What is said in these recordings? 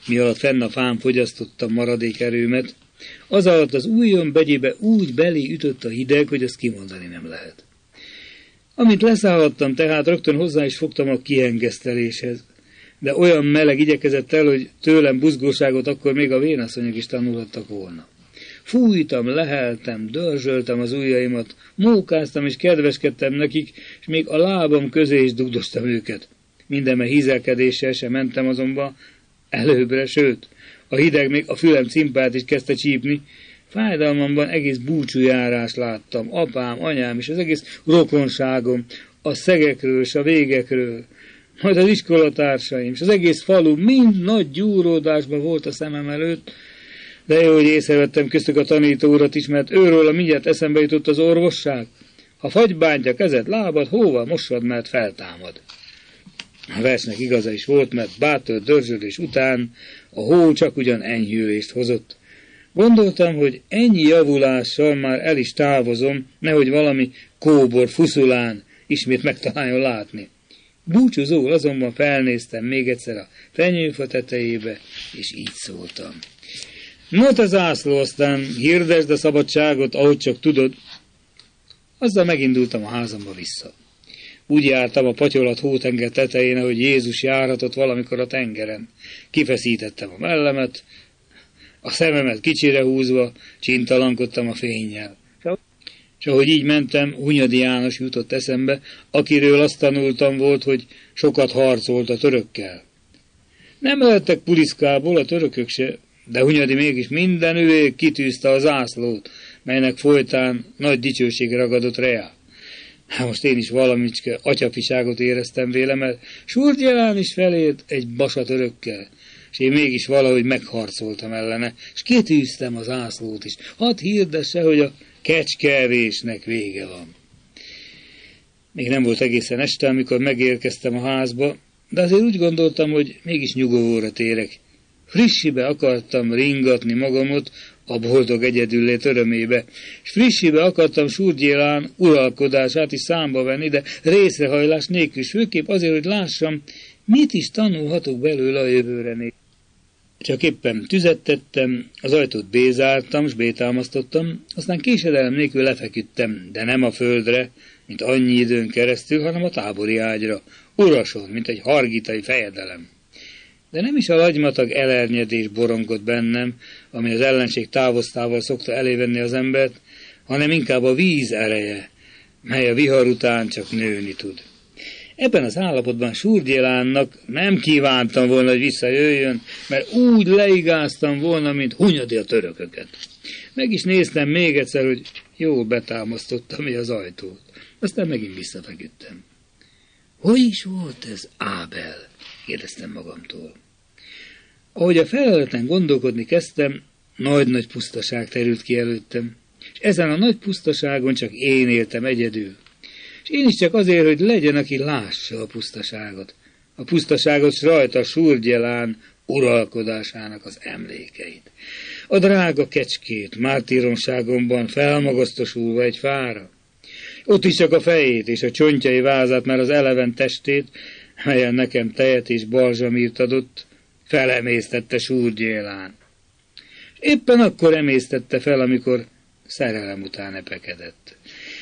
mi alatt fenn a fán fogyasztottam maradék erőmet, az alatt az ujjam begyébe úgy belé ütött a hideg, hogy azt kimondani nem lehet. Amint leszállhattam, tehát rögtön hozzá is fogtam a kiengeszteléshez, de olyan meleg igyekezett el, hogy tőlem buzgóságot akkor még a vénasszonyok is tanulhattak volna. Fújtam, leheltem, dörzsöltem az ujjaimat, mókáztam és kedveskedtem nekik, és még a lábam közé is dugdostam őket. Mindeme hízelkedéssel sem mentem azonban előbbre, sőt, a hideg még a fülem cimpát is kezdte csípni. Fájdalmamban egész búcsújárás láttam, apám, anyám és az egész rokonságom, a szegekről és a végekről, majd az iskolatársaim, és az egész falu mind nagy gyúródásban volt a szemem előtt, de jó, hogy észrevettem köztük a tanító urat is, mert őről mindjárt eszembe jutott az orvosság. Ha fagy bántja kezed, lábad, hóval mossad, mert feltámad. A versnek igaza is volt, mert bátor dörzsölés után a hó csak ugyan enyhülést hozott. Gondoltam, hogy ennyi javulással már el is távozom, nehogy valami kóbor fuszulán ismét megtaláljon látni. Búcsúzóul azonban felnéztem még egyszer a fenyőfa tetejébe, és így szóltam. No te zászló, aztán hirdesd a szabadságot, ahogy csak tudod. Azzal megindultam a házamba vissza. Úgy jártam a patyolat hótenger tetején, ahogy Jézus járhatott valamikor a tengeren. Kifeszítettem a mellemet, a szememet kicsire húzva, csintalankodtam a fénnyel. És ahogy így mentem, Hunyadi János jutott eszembe, akiről azt tanultam volt, hogy sokat harcolt a törökkel. Nem lehettek Puliszkából a törökök se, de Hunyadi mégis minden üvég kitűzte a zászlót, melynek folytán nagy dicsőség ragadott reá. Most én is valamicske atyafiságot éreztem véle, mert Surdjelán is felért egy basa törökkel, és én mégis valahogy megharcoltam ellene, és kitűztem a zászlót is. Hadd hirdesse, hogy a kecskeevésnek vége van. Még nem volt egészen este, amikor megérkeztem a házba, de azért úgy gondoltam, hogy mégis nyugovóra térek. Frissibe akartam ringatni magamot a boldog egyedüllét örömébe, és frissibe akartam Surdjelán uralkodását is számba venni, de részrehajlás nélkül, főképp azért, hogy lássam, mit is tanulhatok belőle a jövőre nézve. Csak éppen tüzet tettem, az ajtót bézártam, s bétámasztottam, aztán késedelem nélkül lefeküdtem, de nem a földre, mint annyi időn keresztül, hanem a tábori ágyra, urason, mint egy hargitai fejedelem. De nem is a lagymatag elernyedés borongott bennem, ami az ellenség távoztával szokta elévenni az embert, hanem inkább a víz ereje, mely a vihar után csak nőni tud. Ebben az állapotban Surdjelánnak nem kívántam volna, hogy visszajöjjön, mert úgy leigáztam volna, mint Hunyadi a törököket. Meg is néztem még egyszer, hogy jól betámasztottam az ajtót. Aztán megint visszafeküdtem. Hogy is volt ez, Ábel? Kérdeztem magamtól. Ahogy a feleleten gondolkodni kezdtem, nagy-nagy pusztaság terült ki előttem, és ezen a nagy pusztaságon csak én éltem egyedül. És én is csak azért, hogy legyen, aki lássa a pusztaságot. A pusztaságot s rajta Surdjelán uralkodásának az emlékeit. A drága kecskét mártíromságomban felmagasztosulva egy fára. Ott is csak a fejét és a csontjai vázát, mert az eleven testét, melyen nekem tejet és balzsamírt adott, felemésztette Surdjelán. Éppen akkor emésztette fel, amikor szerelem után epekedett.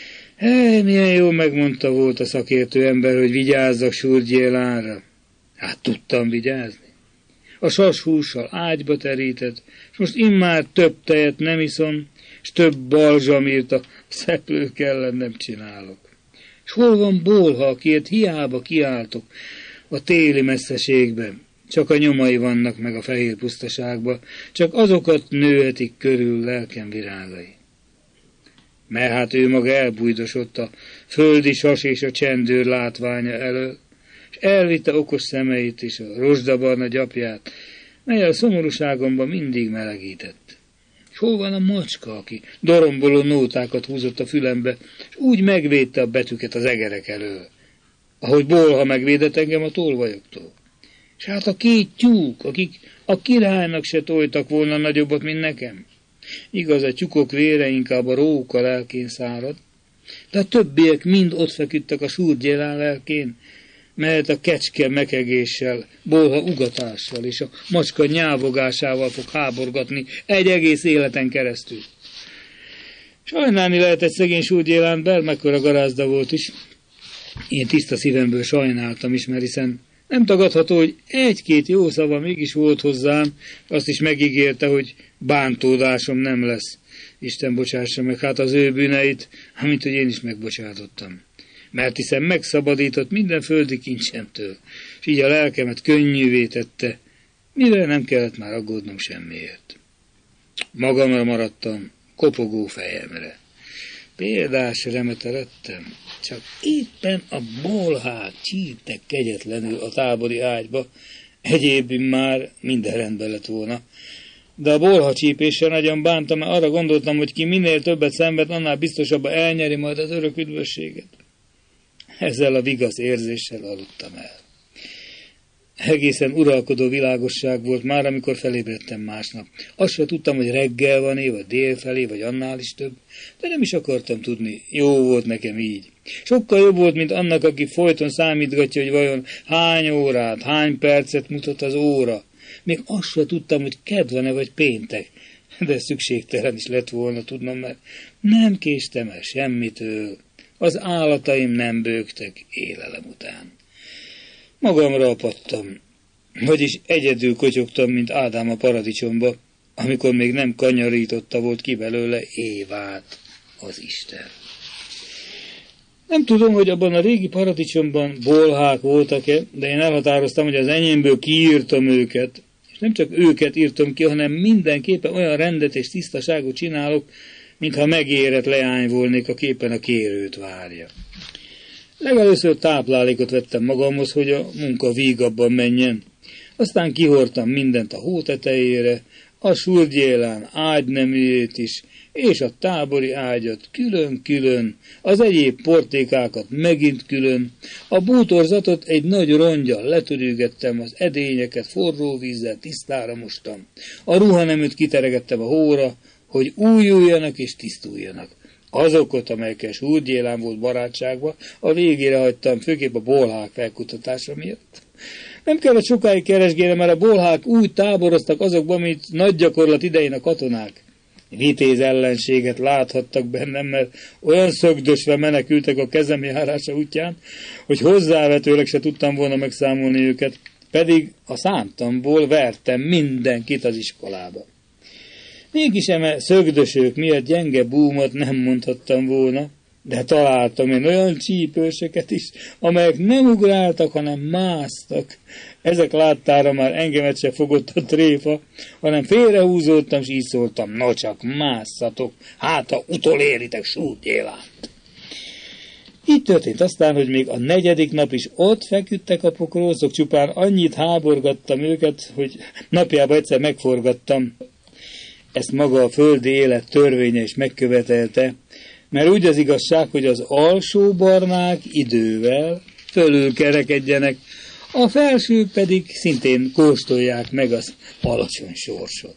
Milyen jó megmondta volt a szakértő ember, hogy vigyázzak Surdjelánra. Hát tudtam vigyázni. A sashússal ágyba terített, és most immár több tejet nem iszom, és több balzsamírt a szeplők ellen nem csinálok. És hol van Bolha, akiért hiába kiáltok a téli messzeségben? Csak a nyomai vannak meg a fehér pusztaságba, csak azokat nőhetik körül lelkem virágai. Mert hát ő maga elbújdosott a földi sas és a csendőr látványa elől, és elvitte okos szemeit és a rozsdabarna gyapját, mely a szomorúságomban mindig melegített. És hol van a macska, aki doromboló nótákat húzott a fülembe, és úgy megvédte a betűket az egerek elől, ahogy Bolha megvédett engem a tolvajoktól. És hát a két tyúk, akik a királynak se tojtak volna nagyobbat, mint nekem. Igaz, a tyúkok vére inkább a róka lelkén szárad, de a többiek mind ott feküdtek a Surdjelán lelkén, mert a kecske mekegéssel, bolha ugatással és a macska nyávogásával fog háborgatni egy egész életen keresztül. Sajnálni lehet egy szegény Súrgyélánt, bármekkora garázda volt is. Én tiszta szívemből sajnáltam is, mert hiszen nem tagadható, hogy egy-két jó szava mégis volt hozzám, azt is megígérte, hogy bántódásom nem lesz. Isten bocsássa meg hát az ő bűneit, amint hogy én is megbocsátottam. Mert hiszen megszabadított minden földi kincsemtől, és így a lelkemet könnyűvé tette, mire nem kellett már aggódnom semmiért. Magamra maradtam, kopogó fejemre. Példás remete lettem, csak éppen a bolhák csíptek kegyetlenül a tábori ágyba, egyéb már minden rendben lett volna. De a bolha csípéssel nagyon bántam, mert arra gondoltam, hogy ki minél többet szenved, annál biztosabban elnyeri majd az örök üdvösséget. Ezzel a vigasz érzéssel aludtam el. Egészen uralkodó világosság volt már, amikor felébredtem másnap. Azt se tudtam, hogy reggel van-e, vagy délfelé, vagy annál is több, de nem is akartam tudni. Jó volt nekem így. Sokkal jobb volt, mint annak, aki folyton számítgatja, hogy vajon hány órát, hány percet mutat az óra. Még azt se tudtam, hogy kedd van-e, vagy péntek. De szükségtelen is lett volna tudnom, mert nem késtem el semmitől. Az állataim nem bőgtek élelem után. Magamra apadtam, vagyis egyedül kotyogtam, mint Ádám a paradicsomba, amikor még nem kanyarította volt ki belőle Évát az Isten. Nem tudom, hogy abban a régi paradicsomban bolhák voltak-e, de én elhatároztam, hogy az enyémből kiírtam őket, és nem csak őket írtam ki, hanem mindenképpen olyan rendet és tisztaságot csinálok, mintha megérett leány volnék, a képen a kérőt várja. Legelőször táplálékot vettem magamhoz, hogy a munka vígabban menjen. Aztán kihortam mindent a hó tetejére, a Súrgyélán ágyneműjét is, és a tábori ágyat külön-külön, az egyéb portékákat megint külön, a bútorzatot egy nagy rongyal letörűgettem, az edényeket forró vízzel tisztára mostam, a ruhaneműt kiteregettem a hóra, hogy újuljanak és tisztuljanak. Azokat, amelyekkel Súrgyélán volt barátságban, a végére hagytam, főképp a bolhák felkutatása miatt. Nem kellett sokáig keresgélni, mert a bolhák úgy táboroztak azokban, mint nagy gyakorlat idején a katonák. Vitéz ellenséget láthattak bennem, mert olyan szögdösve menekültek a kezem járása útján, hogy hozzávetőleg se tudtam volna megszámolni őket, pedig a számtamból vertem mindenkit az iskolába. Mégis eme szögdösők miatt gyenge búmot nem mondhattam volna, de találtam én olyan csípőseket is, amelyek nem ugráltak, hanem másztak. Ezek láttára már engemet se fogott a tréfa, hanem félrehúzódtam, és így szóltam, no csak másszatok, hát ha utoléritek Súrgyélánt. Így történt aztán, hogy még a 4. nap is ott feküdtek a pokrócok, csupán annyit háborgattam őket, hogy napjában egyszer megforgattam. Ezt maga a földi élet törvénye is megkövetelte, mert úgy az igazság, hogy az alsó barnák idővel fölülkerekedjenek, a felsők pedig szintén kóstolják meg az alacsony sorsot.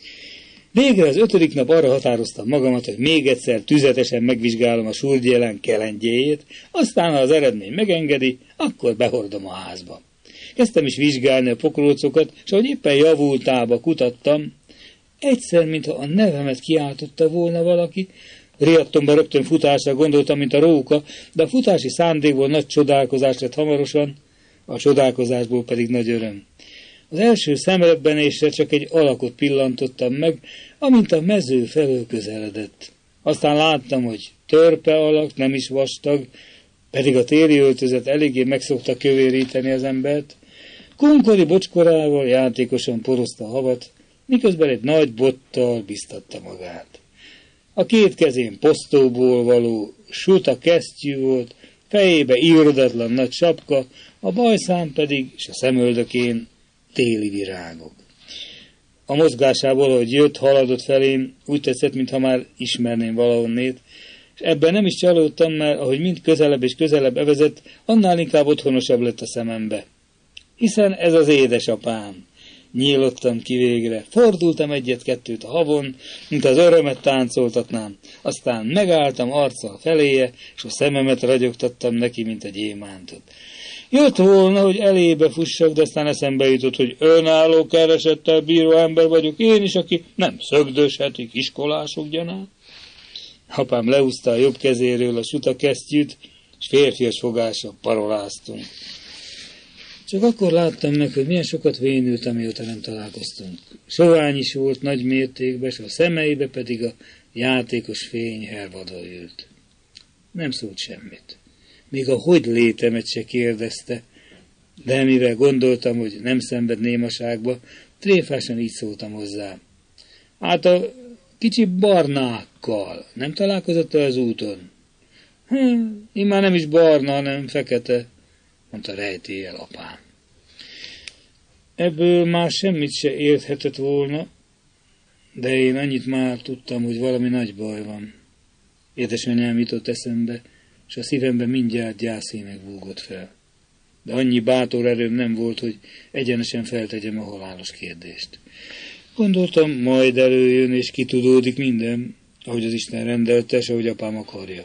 Végre az 5. nap arra határoztam magamat, hogy még egyszer tüzetesen megvizsgálom a Súrgyélán kelendjéjét, aztán, ha az eredmény megengedi, akkor behordom a házba. Kezdtem is vizsgálni a pokrócokat, és ahogy éppen javultába kutattam, egyszer, mintha a nevemet kiáltotta volna valaki, riadtomban rögtön futásra gondoltam, mint a róka, de a futási szándékból nagy csodálkozás lett hamarosan, a csodálkozásból pedig nagy öröm. Az első szemrebbenésre csak egy alakot pillantottam meg, amint a mező felől közeledett. Aztán láttam, hogy törpe alak, nem is vastag, pedig a téli öltözet eléggé meg szokta kövéríteni az embert. Kunkori bocskorával játékosan porozta a havat, miközben egy nagy bottal biztatta magát. A 2 kezén posztóból való suta kesztyű volt, fejébe írdatlan nagy sapka, a bajszán pedig, és a szemöldökén téli virágok. A mozgásából, ahogy jött, haladott felém, úgy tetszett, mintha már ismerném valahonnét, és ebben nem is csalódtam, mert ahogy mind közelebb és közelebb evezett, annál inkább otthonosabb lett a szemembe. Hiszen ez az édesapám. Nyílottam ki végre, fordultam 1-2 a havon, mint az örömet táncoltatnám, aztán megálltam arccal feléje, és a szememet ragyogtattam neki, mint a gyémántot. Jött volna, hogy elébe fussak, de aztán eszembe jutott, hogy önálló keresettel bíró ember vagyok én is, aki nem szögdöshetik iskolások gyanán. Apám lehúzta a jobb kezéről a sutakesztyűt, és férfias fogással paroláztunk. Csak akkor láttam meg, hogy milyen sokat vénültem, mióta nem találkoztunk. Sovány is volt nagy mértékben, és a szemeibe pedig a játékos fény hervadva ült. Nem szólt semmit. Még a hogy létemet se kérdezte, de mivel gondoltam, hogy nem szenved némaságba, tréfásan így szóltam hozzá. Hát a kicsi barnákkal nem találkozott az úton? Én már nem is barna, hanem fekete, mondta rejtéllyel apám. Ebből már semmit se érthetett volna, de én annyit már tudtam, hogy valami nagy baj van. Édesanyám jutott eszembe, és a szívemben mindjárt gyászének búgott fel. De annyi bátor erőm nem volt, hogy egyenesen feltegyem a halálos kérdést. Gondoltam, majd előjön, és kitudódik minden, ahogy az Isten rendelte, és ahogy apám akarja.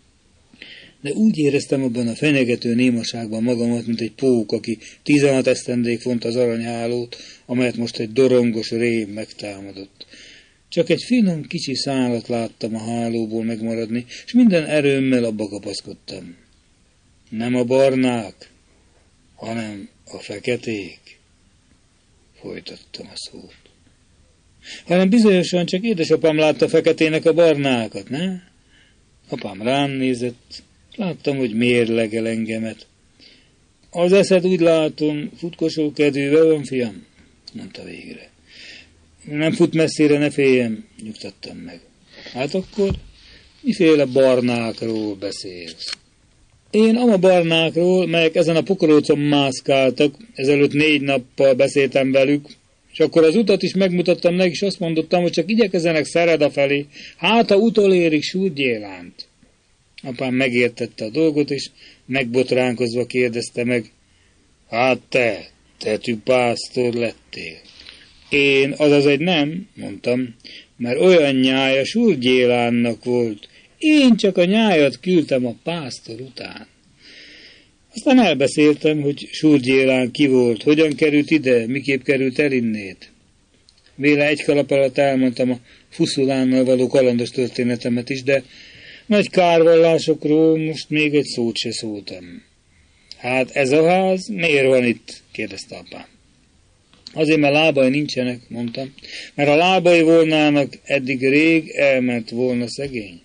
De úgy éreztem abban a fenyegető némaságban magamat, mint egy pók, aki 16 esztendéig font az aranyhálót, amelyet most egy dorongos rém megtámadott. Csak egy finom kicsi szálat láttam a hálóból megmaradni, és minden erőmmel abba kapaszkodtam. Nem a barnák, hanem a feketék, folytattam a szót. Hanem bizonyosan csak édesapám látta feketének a barnákat, ne? Apám rám nézett, láttam, hogy mérlegel engemet. Az eszed úgy látom, futkosó kedvűvel van, fiam? Mondta végre. Nem fut messzire, ne féljem, nyugtattam meg. Hát akkor miféle barnákról beszélsz? Én ama barnákról, melyek ezen a pokorócon mászkáltak, ezelőtt 4 nappal beszéltem velük, és akkor az utat is megmutattam neki, és azt mondottam, hogy csak igyekezzenek Szereda felé, hát ha utolérik Súrgyélánt. Apám megértette a dolgot, és megbotránkozva kérdezte meg, hát te tűpásztor lettél. Én, azaz egy nem, mondtam, mert olyan nyája Súrgyélánnak volt. Én csak a nyájat küldtem a pásztor után. Aztán elbeszéltem, hogy Súrgyélán ki volt, hogyan került ide, miképp került el innét. Véle egy kalap alatt elmondtam a Fuszulánnal való kalandos történetemet is, de nagy kárvallásokról most még egy szót se szóltam. Hát ez a ház miért van itt? Kérdezte apám. Azért, mert lábai nincsenek, mondtam. Mert ha lábai volnának, eddig rég elment volna szegény.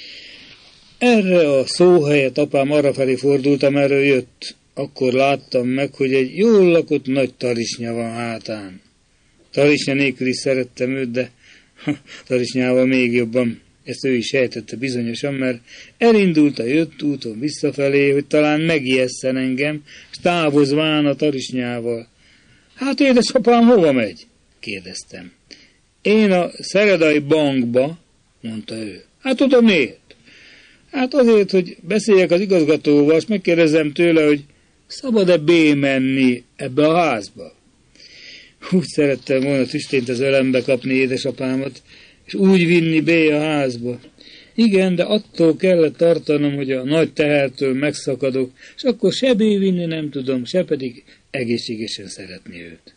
Erre a szó helyett apám arrafelé fordult, amerről jött. Akkor láttam meg, hogy egy jól lakott nagy tarisnya van hátán. Tarisnya nélkül is szerettem őt, de tarisnyával még jobban. Ezt ő is sejtette bizonyosan, mert elindult a jött úton visszafelé, hogy talán megijesszen engem, és távozván a tarisnyával. Hát édesapám hova megy? Kérdeztem. Én a Szeredai bankba, mondta ő. Hát oda miért? Hát azért, hogy beszéljek az igazgatóval, és megkérdezem tőle, hogy szabad-e menni ebbe a házba. Úgy szerettem volna tüstént az ölembe kapni édesapámat, és úgy vinni bé a házba. Igen, de attól kellett tartanom, hogy a nagy tehertől megszakadok, és akkor se vinni nem tudom, se pedig egészségesen szeretni őt.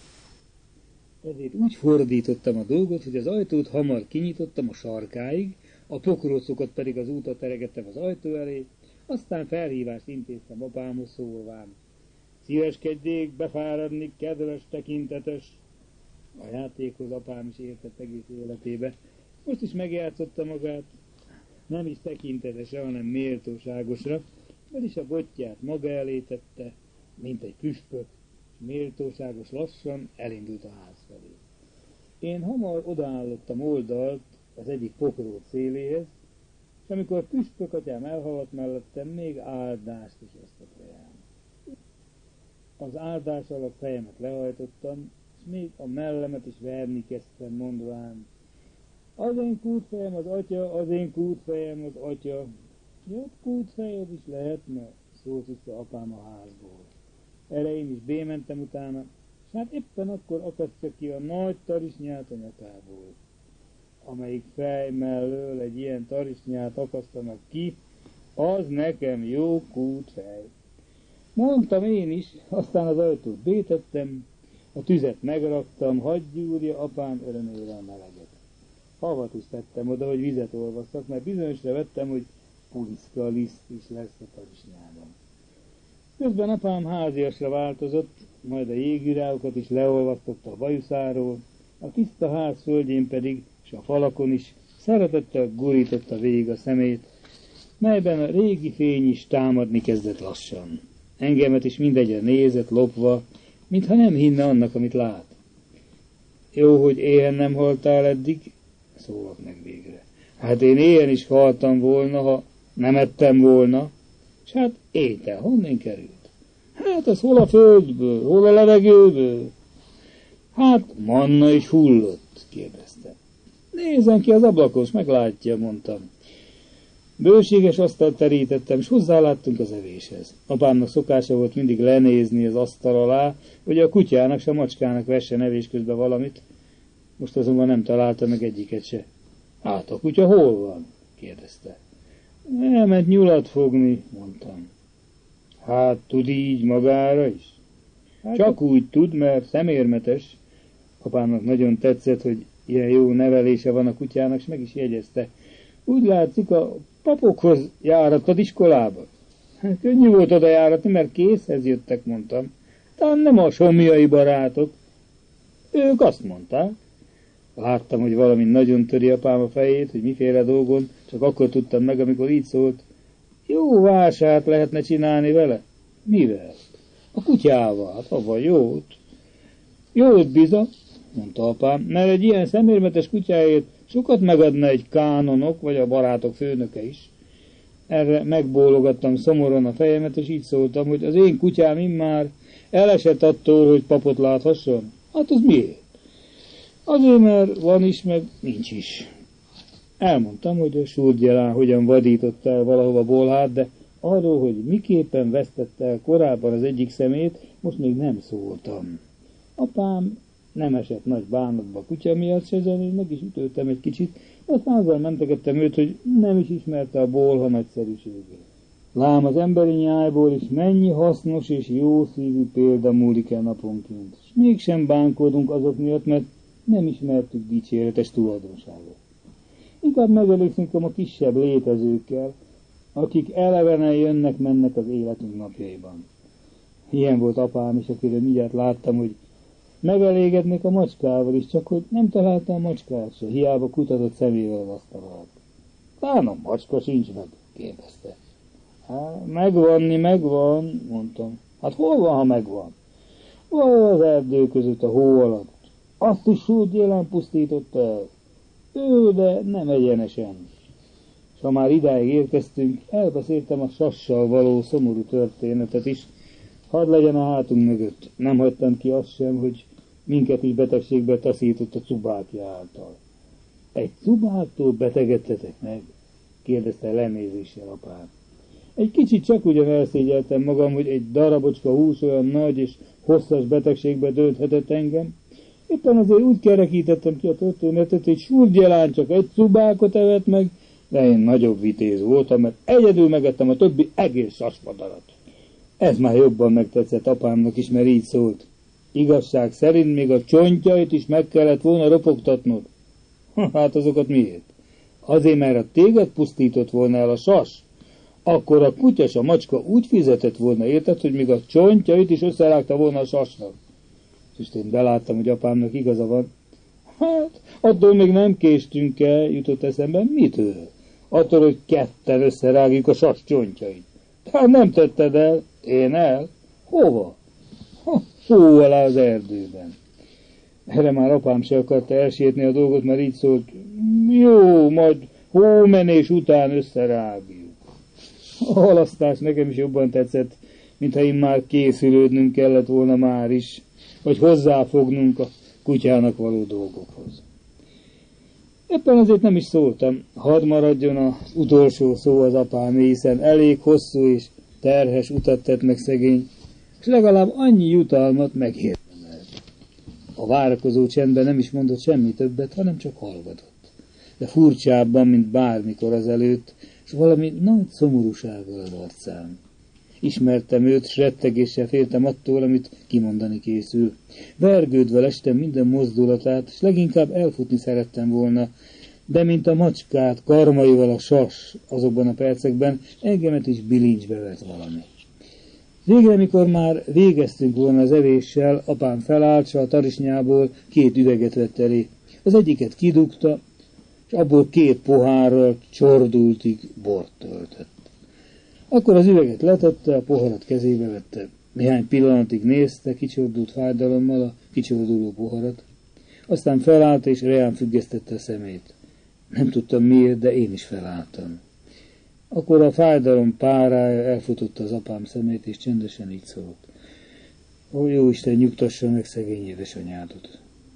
Ezért úgy fordítottam a dolgot, hogy az ajtót hamar kinyitottam a sarkáig, a pokrócokat pedig az útra teregettem az ajtó elé, aztán felhívást intéztem apámhoz szólván. Szíveskedjék befáradni, kedves tekintetes! A játékhoz apám is értett egész életébe. Most is megjátszotta magát, nem is tekintetesre, hanem méltóságosra, vagyis a botját maga elé tette, mint egy püspök, és méltóságos lassan elindult a ház felé. Én hamar odaállottam oldalt az egyik pokróc széléhez, és amikor püspök atyám elhaladt mellettem, még áldást is osztott rám. Az áldás alatt fejemet lehajtottam, és még a mellemet is verni kezdtem, mondván, az én kútfejem az atya, az én kútfejem az atya. Jobb kútfejed is lehetne, szólt vissza apám a házból. Erre én is bémentem utána, és hát éppen akkor akasztja ki a nagy tarisnyát a nyakából. Amelyik fej mellől egy ilyen tarisnyát akasztanak ki, az nekem jó kútfej. Mondtam én is, aztán az ajtót bétettem, a tüzet megraktam, hadd gyúrja apám örömére a meleget. Havat is tettem oda, hogy vizet olvasszak, mert bizonyosra vettem, hogy puliszka liszt is lesz a tarisnyában. Közben apám háziasra változott, majd a jégvirágokat is leolvasztotta a bajuszáról, a tiszta ház földjén pedig, és a falakon is szeretettel gurította végig a szemét, melyben a régi fény is támadni kezdett lassan. Engemet is mindegyre nézett, lopva, mintha nem hinne annak, amit lát. Jó, hogy éhen nem haltál eddig, szólok meg végre. Hát én éhen is haltam volna, ha nem ettem volna, és hát étel honnan került? Hát ez hol a földből, hol a levegőből? Hát manna is hullott, kérdezte. Nézzen ki az ablakos, meglátja, mondtam. Bőséges asztalt terítettem, és hozzáláttunk az evéshez. Apámnak szokása volt mindig lenézni az asztal alá, hogy a kutyának s a macskának vessen evés közben valamit. Most azonban nem találta meg egyiket se. Hát a kutya hol van? Kérdezte. Elment nyulat fogni, mondtam. Hát tud így magára is? Csak úgy tud, mert szemérmetes. Apámnak nagyon tetszett, hogy ilyen jó nevelése van a kutyának, és meg is jegyezte. Úgy látszik, a papokhoz járattad iskolába. Hát könnyű volt oda járatni, mert készhez jöttek, mondtam. Talán nem a somjai barátok. Ők azt mondták. Láttam, hogy valami nagyon töri apám a fejét, hogy miféle dolgon, csak akkor tudtam meg, amikor így szólt. Jó vásárt lehetne csinálni vele? Mivel? A kutyával, hát avval jót. Jót biza, mondta apám, mert egy ilyen szemérmetes kutyáért sokat megadna egy kánonok, vagy a barátok főnöke is. Erre megbólogattam szomorúan a fejemet, és így szóltam, hogy az én kutyám immár elesett attól, hogy papot láthasson. Hát az miért? Azért, mert van is, meg nincs is. Elmondtam, hogy a Súrgyelán hogyan vadított el valahova Bolhát, de arról, hogy miképpen vesztette el korábban az egyik szemét, most még nem szóltam. Apám nem esett nagy bánatba a kutya miatt se, hogy meg is ütöttem egy kicsit, aztán azzal mentegettem őt, hogy nem is ismerte a Bolha nagyszerűségét. Lám az emberi nyájból is mennyi hasznos és jó szívű példa múlik el naponként, és mégsem bánkodunk azok miatt, mert nem ismertük dicséretes tulajdonságot. Inkább megelégszünk a kisebb létezőkkel, akik elevenen jönnek-mennek az életünk napjaiban. Ilyen volt apám is, akiről mindjárt láttam, hogy megelégednék a macskával is, csak hogy nem találta a macskát se, hiába kutatott szemével az asztal alatt. Talán a macska sincs meg, kérdezte. Hát, megvan, mondtam. Hát hol van, ha megvan? Valahol az erdő között a hó alatt. Azt is Súrgyélán pusztította el. De nem egyenesen. És ha már idáig érkeztünk, elbeszéltem a sassal való szomorú történetet is. Hadd legyen a hátunk mögött. Nem hagytam ki azt sem, hogy minket is betegségbe taszított a cubákja által. Egy cubáktól betegedtetek meg? Kérdezte lenézéssel apám. Egy kicsit csak ugyan elszégyeltem magam, hogy egy darabocska hús olyan nagy és hosszas betegségbe dönthetett engem. Éppen azért úgy kerekítettem ki a történetet, hogy Súrgyelán csak egy cubákot evett meg, de én nagyobb vitéz voltam, mert egyedül megettem a többi egész sasmadarat. Ez már jobban megtetszett apámnak is, mert így szólt. Igazság szerint még a csontjait is meg kellett volna ropogtatnod. Hát azokat miért? Azért, mert a téged pusztított volna el a sas, akkor a kutya s a macska úgy fizetett volna, érted, hogy még a csontjait is összerágta volna a sasnak. És én beláttam, hogy apámnak igaza van. Hát, attól még nem késtünk el, jutott eszembe. Mitől? Attól, hogy ketten összerágjuk a sas csontjait. Hát nem tetted el, én el. Hova? Hó alá az erdőben. Erre már apám se akarta elsietni a dolgot, mert így szólt, jó, majd hómenés után összerágjuk. A halasztás nekem is jobban tetszett, mintha én már készülődnünk kellett volna már is, hogy hozzáfognunk a kutyának való dolgokhoz. Éppen azért nem is szóltam, hadd maradjon az utolsó szó az apámé, hiszen elég hosszú és terhes utat tett meg szegény, és legalább annyi jutalmat megérdemel. A várakozó csendben nem is mondott semmi többet, hanem csak hallgatott. De furcsábban, mint bármikor azelőtt, és valami nagy szomorúsággal az arcán. Ismertem őt, s rettegéssel féltem attól, amit kimondani készül. Vergődve lestem minden mozdulatát, s leginkább elfutni szerettem volna, de mint a macskát, karmaival a sas azokban a percekben, engemet is bilincsbe vett valami. Végre, mikor már végeztünk volna az evéssel, apám felállt, s a tarisnyából 2 üveget vett elé. Az egyiket kidugta, és abból 2 pohárral csordultig bort töltött. Akkor az üveget letette, a poharat kezébe vette. Néhány pillanatig nézte kicsordult fájdalommal a kicsorduló poharat. Aztán felállt és reán függesztette a szemét. Nem tudtam miért, de én is felálltam. Akkor a fájdalom párája elfutotta az apám szemét, és csendesen így szólt. Ó, Jóisten, nyugtassa meg szegény édesanyádot.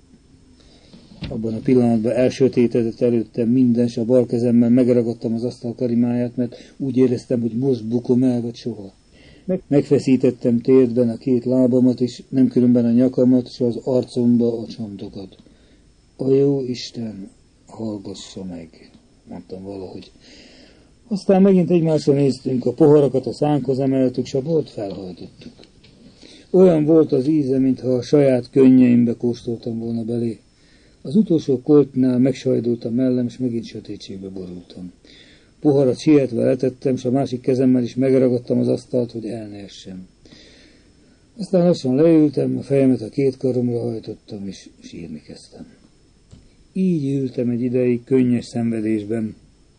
Abban a pillanatban elsötétedett előttem minden, s a bal kezemmel megragadtam az asztal karimáját, mert úgy éreztem, hogy most bukom el, vagy soha. Megfeszítettem térdben a 2 lábamat, és nem különben a nyakamat, s az arcomba a csontokat. A jó Isten, hallgassa meg, mondtam valahogy. Aztán megint egymásra néztünk, a poharakat a szánkhoz emeltük, s a bort felhajtottuk. Olyan volt az íze, mintha a saját könnyeimbe kóstoltam volna belé. Az utolsó koltnál megsajdultam mellem, és megint sötétségbe borultam. Poharat sietve letettem, s a másik kezemmel is megragadtam az asztalt, hogy el ne essem. Aztán lassan leültem, a fejemet a 2 karomra hajtottam, és sírni kezdtem. Így ültem egy ideig könnyes szenvedésben.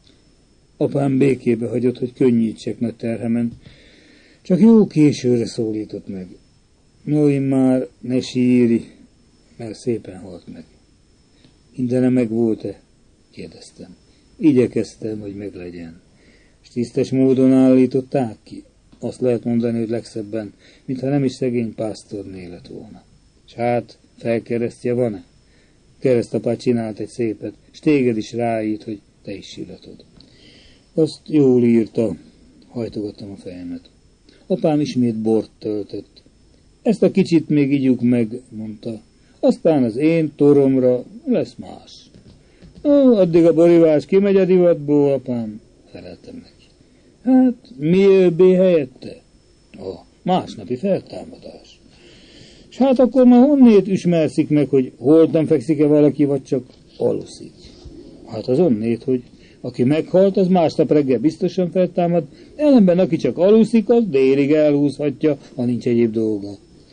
Apám békébe hagyott, hogy könnyítsek nagy terhemen. Csak jó későre szólított meg. No, immár ne sírj, mert szépen halt meg. Mindene meg volt-e? Kérdeztem. Igyekeztem, hogy meglegyen. És tisztes módon állították ki. Azt lehet mondani, hogy legszebben, mintha nem is szegény pásztorné lett volna. S hát, felkeresztje van-e? Keresztapát csinált egy szépet, s téged is ráít, hogy te is sillatod. Azt jól írta, hajtogattam a fejemet. Apám ismét bort töltött. Ezt a kicsit még igyuk meg, mondta. Aztán az én toromra lesz más. Addig a borivás kimegy a divatból, apám, feleltem neki. Hát, mi jöbbé helyette? Másnapi feltámadás. S hát akkor már honnét ismerszik meg, hogy holtan fekszik-e valaki, vagy csak aluszik? Hát az onnét, hogy aki meghalt, az másnap reggel biztosan feltámad, ellenben aki csak aluszik, az délig elhúzhatja, ha nincs egyéb dolga.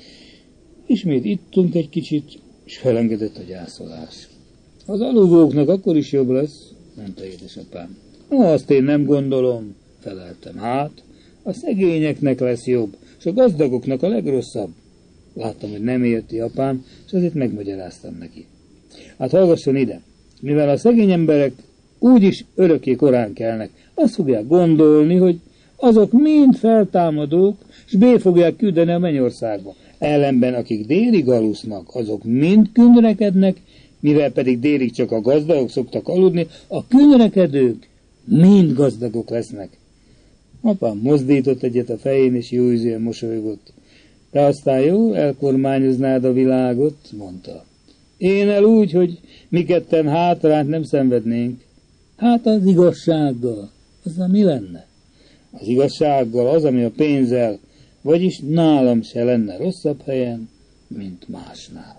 Ismét ittunk egy kicsit, és felengedett a gyászolás. Az aluvóknak akkor is jobb lesz, mondta édesapám. Azt én nem gondolom, feleltem. Hát, a szegényeknek lesz jobb, és a gazdagoknak a legrosszabb. Láttam, hogy nem érti apám, és azért megmagyaráztam neki. Hát hallgasson ide, mivel a szegény emberek úgyis örökké korán kelnek, azt fogják gondolni, hogy azok mind feltámadók, és be fogják küldeni a mennyországba. Ellenben, akik délig alusznak, azok mind künrekednek, mivel pedig délig csak a gazdagok szoktak aludni, a künrekedők mind gazdagok lesznek. Apám mozdított egyet a fején, és jóízűen mosolygott. Te aztán jó elkormányoznád a világot, mondta. Én el úgy, hogy mi ketten hátrányt nem szenvednénk. Hát az igazsággal, azzal mi lenne? Az igazsággal az, ami a pénzzel, vagyis nálam se lenne rosszabb helyen, mint másnál.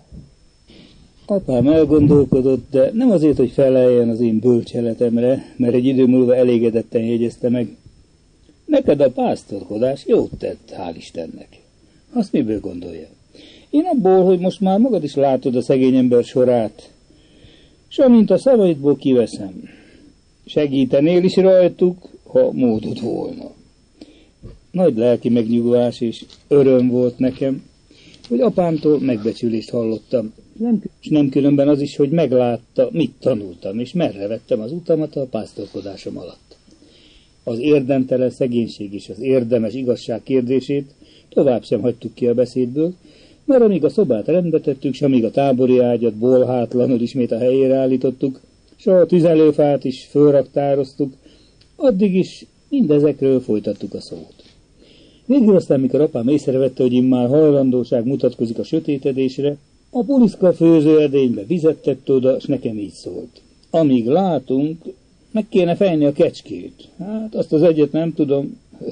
Apám elgondolkodott, de nem azért, hogy feleljen az én bölcseletemre, mert egy idő múlva elégedetten jegyezte meg. Neked a pásztorkodás jót tett, hál' Istennek. Azt miből gondolja? Én abból, hogy most már magad is látod a szegény ember sorát, s amint a szavaidból kiveszem. Segítenél is rajtuk, ha módod volna. Nagy lelki megnyugvás és öröm volt nekem, hogy apámtól megbecsülést hallottam. És nem különben az is, hogy meglátta, mit tanultam, és merre vettem az utamat a pásztorkodásom alatt. Az érdemtelen szegénység és az érdemes igazság kérdését tovább sem hagytuk ki a beszédből, mert amíg a szobát rendbe tettük, s amíg a tábori ágyat bolhátlanul ismét a helyére állítottuk, s a tüzelőfát is fölraktároztuk, addig is mindezekről folytattuk a szót. Végül aztán, mikor apám észrevette, hogy immár hajlandóság mutatkozik a sötétedésre, a puliszka főzőedénybe vizet tett oda, s nekem így szólt. Amíg látunk, meg kéne fejni a kecskét. Hát azt az egyet nem tudom,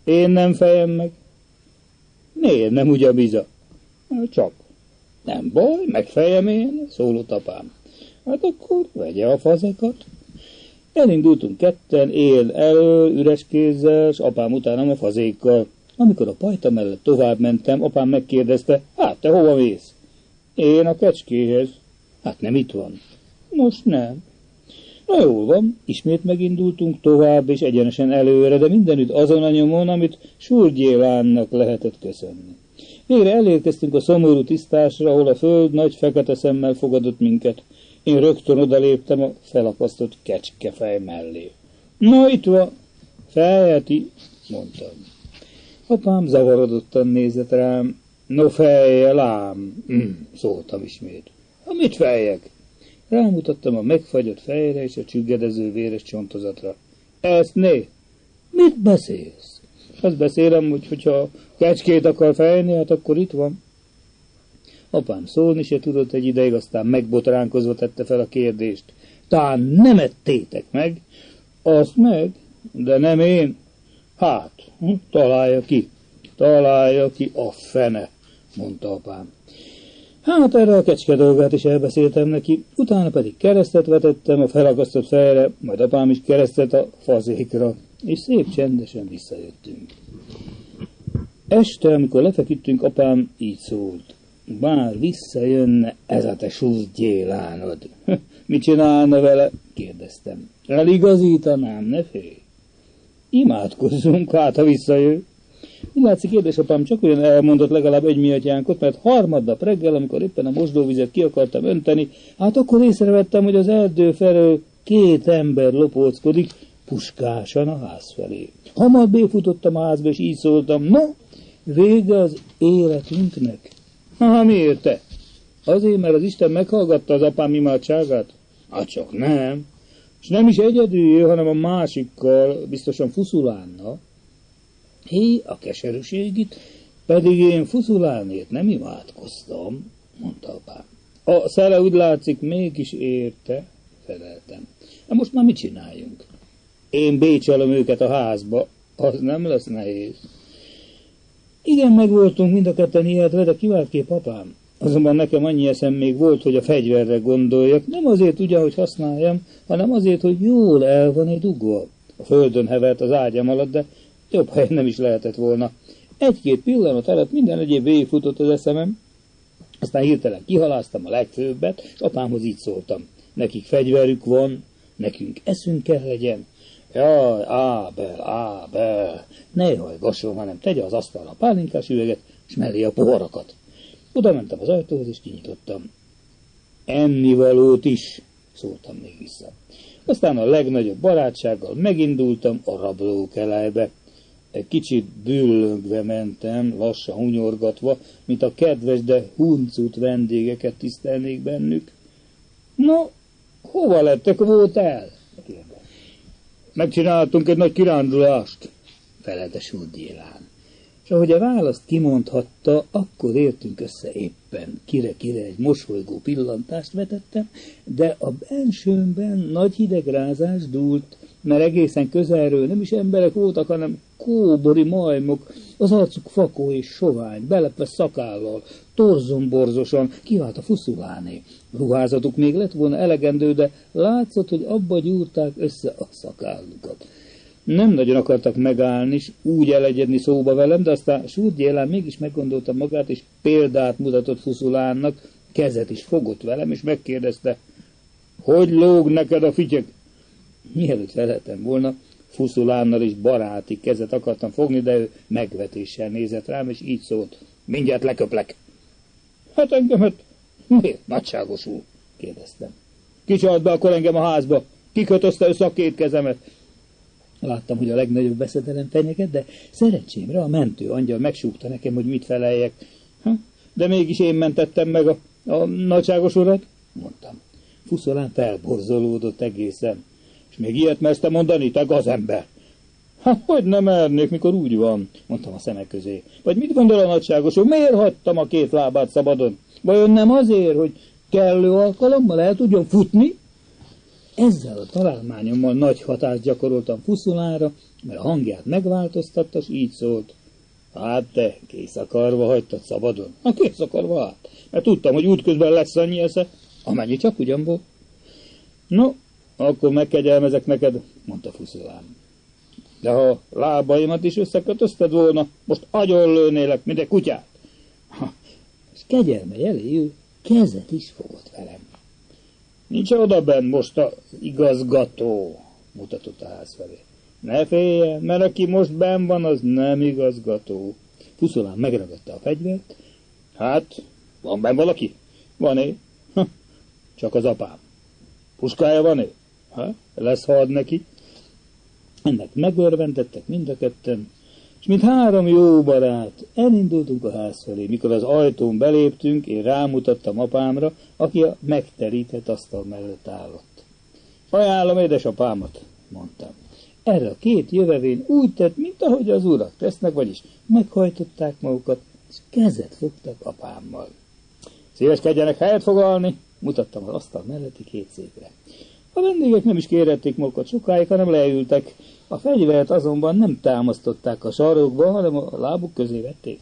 Én nem fejem meg. Miért nem ugye Biza? Csak. Nem baj, megfejem én, szólott apám. Hát akkor vegye a fazekat. Elindultunk ketten, én elől, üres kézzel, s apám utánam a fazékkal. Amikor a pajta mellett tovább mentem, apám megkérdezte, hát te hova mész? Én a kecskéhez. Hát nem itt van. Most nem. Na jól van, ismét megindultunk tovább, és egyenesen előre, de mindenütt azon a nyomon, amit Surgyélánnak lehetett köszönni. Végre elérkeztünk a szomorú tisztásra, ahol a föld nagy fekete szemmel fogadott minket. Én rögtön odaléptem a felakasztott kecskefej mellé. Na itt van, fejeti, mondtam. Apám zavarodottan nézett rám. No fejjel ám, szóltam ismét. Mit fejjek? Rámutattam a megfagyott fejre és a csüggedező véres csontozatra. Ezt né? Mit beszélsz? Azt beszélem, hogy hogyha kecskét akar fejni, hát akkor itt van. Apám szólni se tudott egy ideig, aztán megbotránkozva tette fel a kérdést. Tán nem ettétek meg? Azt meg, de nem én. Hát, találja ki a fene, mondta apám. Hát erre a kecske dolgát is elbeszéltem neki, utána pedig keresztet vetettem a felakasztott fejre, majd apám is keresztet a fazékra, és szép csendesen visszajöttünk. Este, amikor lefeküdtünk, apám így szólt. Bár visszajönne ez a te Surgyélánod. Mit csinálna vele? Kérdeztem. Eligazítanám, ne félj. Imádkozzunk, hát ha visszajön. Úgy látszik, édesapám csak olyan elmondott legalább egy miatyánkot, mert harmadnap reggel, amikor éppen a mosdóvizet ki akartam önteni, hát akkor észrevettem, hogy az erdő felől 2 ember lopóckodik, puskásan a ház felé. Hamar befutottam a házba, és így szóltam, no, vége az életünknek. Ha, miért te? Azért, mert az Isten meghallgatta az apám imádságát? Hát csak nem. És nem is egyedül, hanem a másikkal, biztosan Fuszulánnal. Hé, a keserűségit, pedig én Fuszulánért nem imádkoztam, mondta apám. A szele úgy látszik, mégis érte, feleltem. Na most már mit csináljunk? Én bécselem őket a házba, az nem lesz nehéz. Igen, megvoltunk mind a ketten ilyetve, de kiváltképp apám. Azonban nekem annyi eszem még volt, hogy a fegyverre gondoljak, nem azért ugyan, hogy használjam, hanem azért, hogy jól el van egy dugva. A földön hevert az ágyam alatt, de jobb helyen nem is lehetett volna. 1-2 pillanat alatt minden egyéb végigfutott az eszemem, aztán hirtelen kihaláztam a legfőbbet, és apámhoz így szóltam. Nekik fegyverük van, nekünk eszünk kell legyen. Jaj, Ábel, ne hajgasson, hanem tegye az asztalra a pálinkás üveget, és mellé a poharakat. Oda mentem az ajtóhoz, és kinyitottam. Ennivalót is, szóltam még vissza. Aztán a legnagyobb barátsággal megindultam a rablókelejbe. Egy kicsit düllögve mentem, lassan hunyorgatva, mint a kedves, de huncut vendégeket tisztelnék bennük. No, hova lettek, voltál? Megcsináltunk egy nagy kirándulást, felelte Surgyélán. És ahogy a választ kimondhatta, akkor értünk össze éppen. Kire-kire egy mosolygó pillantást vetettem, de a bensőmben nagy hidegrázás dúlt, mert egészen közelről nem is emberek voltak, hanem kóbori majmok, az arcuk fakó és sovány, belepve szakállal, torzomborzosan, kivált a Fuszuláné. Ruházatuk még lett volna elegendő, de látszott, hogy abba gyúrták össze a szakállukat. Nem nagyon akartak megállni, és úgy elegyedni szóba velem, de aztán Surgyélán mégis meggondolta magát, és példát mutatott Fuszulánnak, kezet is fogott velem, és megkérdezte, hogy lóg neked a fityek? Mielőtt feleltem volna, Fuszulánnal is baráti kezet akartam fogni, de ő megvetéssel nézett rám, és így szólt, mindjárt leköplek. Hát engemet miért nagyságosul? Kérdeztem. Ki csalt be akkor engem a házba? Ki kötözte össze a 2 kezemet? Láttam, hogy a legnagyobb veszedelem fenyeget, de szerencsémre a mentő angyal megsúgta nekem, hogy mit feleljek. De mégis én mentettem meg a nagyságos urat, mondtam. Fuszulán felborzolódott egészen. És még ilyet merszte mondani, te gazember? Hát, hogy nem mernék, mikor úgy van, mondtam a szemek közé. Vagy mit gondol a nagyságos úr, miért hagytam a 2 lábát szabadon? Vajon nem azért, hogy kellő alkalommal el tudjon futni? Ezzel a találmányommal nagy hatást gyakoroltam Fuszulánra, mert a hangját megváltoztatta, s így szólt. Hát te, kész akarva hagytad szabadon? Kész akarva hát, mert tudtam, hogy útközben lesz annyi esze, amennyi csak ugyanból. No, akkor megkegyelmezek neked, mondta Fuszulán. De ha lábaimat is összekötözted volna, most agyonlőnélek, mint egy kutyát. És kegyelme jeléül kezet is fogott velem. Nincs oda benn most az igazgató, mutatott a ház felé. Ne féljen, mert aki most benn van, az nem igazgató. Fuszulán megragadta a fegyvert. Hát, van benn valaki? Van-e? Csak az apám. Puskája van-e? Lesz had neki? Ennek megörventettek mind a ketten, és mint három jó barát elindultunk a ház felé. Mikor az ajtón beléptünk, én rámutattam apámra, aki a megterített asztal mellett állott. Ajánlom édesapámat, mondtam. Erre a két jövevény úgy tett, mint ahogy az urak tesznek, vagyis meghajtották magukat, és kezet fogtak apámmal. Szíveskedjenek helyet foglalni, mutattam az asztal melletti két székre. A vendégek nem is kérették magukat sokáig, hanem leültek. A fegyvert azonban nem támasztották a sarokba, hanem a lábuk közé vették.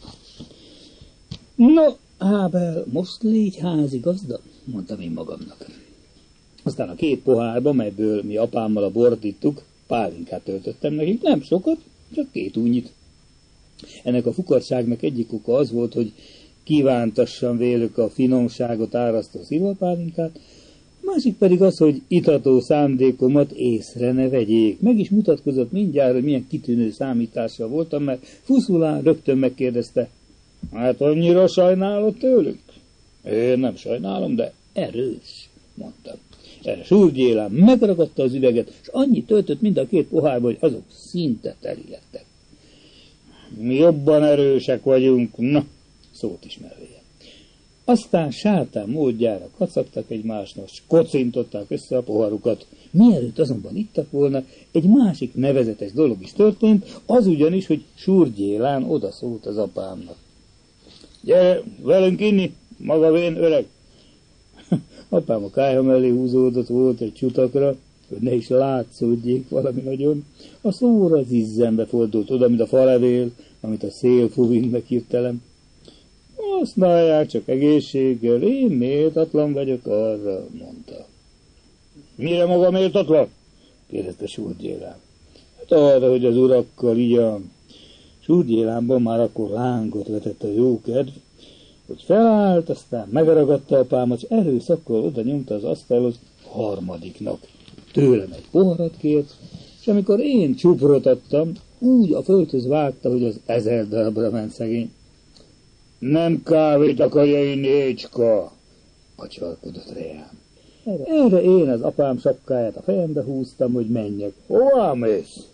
No, Ábel, most légy házigazda, mondtam én magamnak. Aztán a két pohárba, melyből mi apámmal a bort ittuk, pálinkát töltöttem nekik, nem sokat, csak 2 únyit. Ennek a fukadságnak egyik oka az volt, hogy kívántassam vélük a finomságot árasztó szilvapálinkát, másik pedig az, hogy itató szándékomat észre ne vegyék. Meg is mutatkozott mindjárt, hogy milyen kitűnő számítással voltam, mert Fuszulán rögtön megkérdezte, hát annyira sajnálod tőlük? Én nem sajnálom, de erős, mondtam. Erre Súrgyélán megragadta az üveget, és annyit töltött mind a 2 pohárba, hogy azok szinte teli lettek. Mi jobban erősek vagyunk, na, szót is melléje. Aztán sátán módjára kacagtak egymásnak, s kocintották össze a poharukat. Mielőtt azonban ittak volna, egy másik nevezetes dolog is történt, az ugyanis, hogy Súrgyélán odaszólt az apámnak. Gyere, velünk inni, maga vén öreg. Apám a kályha mellé húzódott volt egy csutakra, hogy ne is látszódjék valami nagyon. A szóra zizzenbe fordult oda, mint a falevél, amit a szél fúvint meg hirtelen. Használják csak egészséggel, én méltatlan vagyok arra, mondta. Mire maga méltatlan? kérdezte Súrgyélán. Hát arra, hogy az urakkal igyam. Súrgyélánban már akkor lángot vetett a jókedv, hogy felállt, aztán megragadta apámat, és erőszakkal oda nyomta az asztalhoz harmadiknak. Tőlem egy poharat kért, és amikor én csuprot adtam, úgy a földhöz vágta, hogy az 1000 darabra ment szegény. Nem kávét akarja inni, écska, acsarkodott reám. Erre én az apám sapkáját a fejembe húztam, hogy menjek. Hová mész?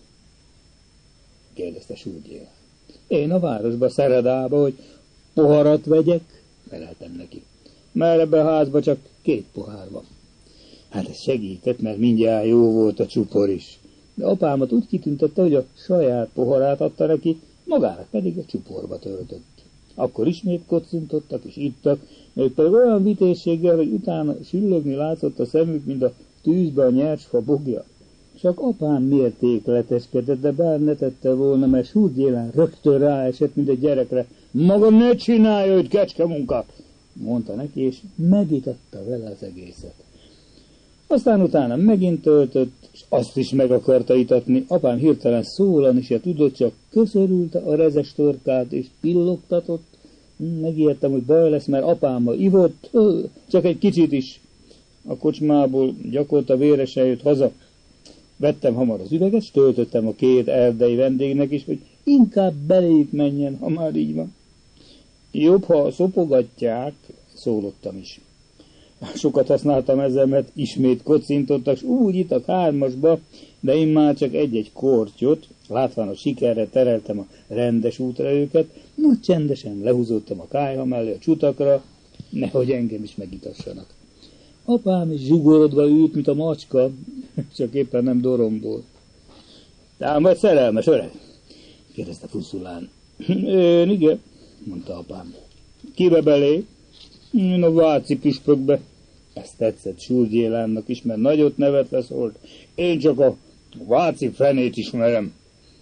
kérdezte Súrgyélán. Én a városba, Szeredába, hogy poharat vegyek, feleltem neki. Mert ebbe a házba csak 2 pohár van. Hát ez segített, mert mindjárt jó volt a csupor is. De apámat úgy kitüntette, hogy a saját poharát adta neki, magának pedig a csuporba töltött. Akkor ismét kocintottak és ittak, mégpedig olyan vitézséggel, hogy utána süllögni látszott a szemük, mint a tűzbe a nyersfa bogja. Csak apám mértékleteskedett, de bár ne tette volna, mert Súrgyélán rögtön ráesett, mint egy gyerekre. Maga ne csinálja őt kecskemunkát, mondta neki, és megitatta vele az egészet. Aztán utána megint töltött, és azt is meg akarta itatni. Apám hirtelen szólani se tudott, csak köszörülte a rezes torkát, és pillogtatott. Megijedtem, hogy baj lesz, mert apámmal ivott, csak egy kicsit is. A kocsmából gyakorta véresen jött haza. Vettem hamar az üveget, s töltöttem a 2 erdei vendégnek is, hogy inkább beléjük menjen, ha már így van. Jobb, ha szopogatják, szólottam is. Sokat használtam ezzel, mert ismét kocintottak, s úgy ittak 3-asba, de én már csak egy-egy kortyot, látván, hogy sikerre tereltem a rendes útra őket, nagy csendesen lehúzottam a kályha mellé a csutakra, nehogy engem is megitassanak. Apám is zsugorodva ült, mint a macska, csak éppen nem doromból. Tám vagy szerelmes, öreg? kérdezte Fuszulán. Én, igen, mondta apám. Kibe belé? Én a váci püspökbe. Ez tetszett Súrgyélánnak is, mert nagyot nevetve szólt. Én csak a váci fenét ismerem.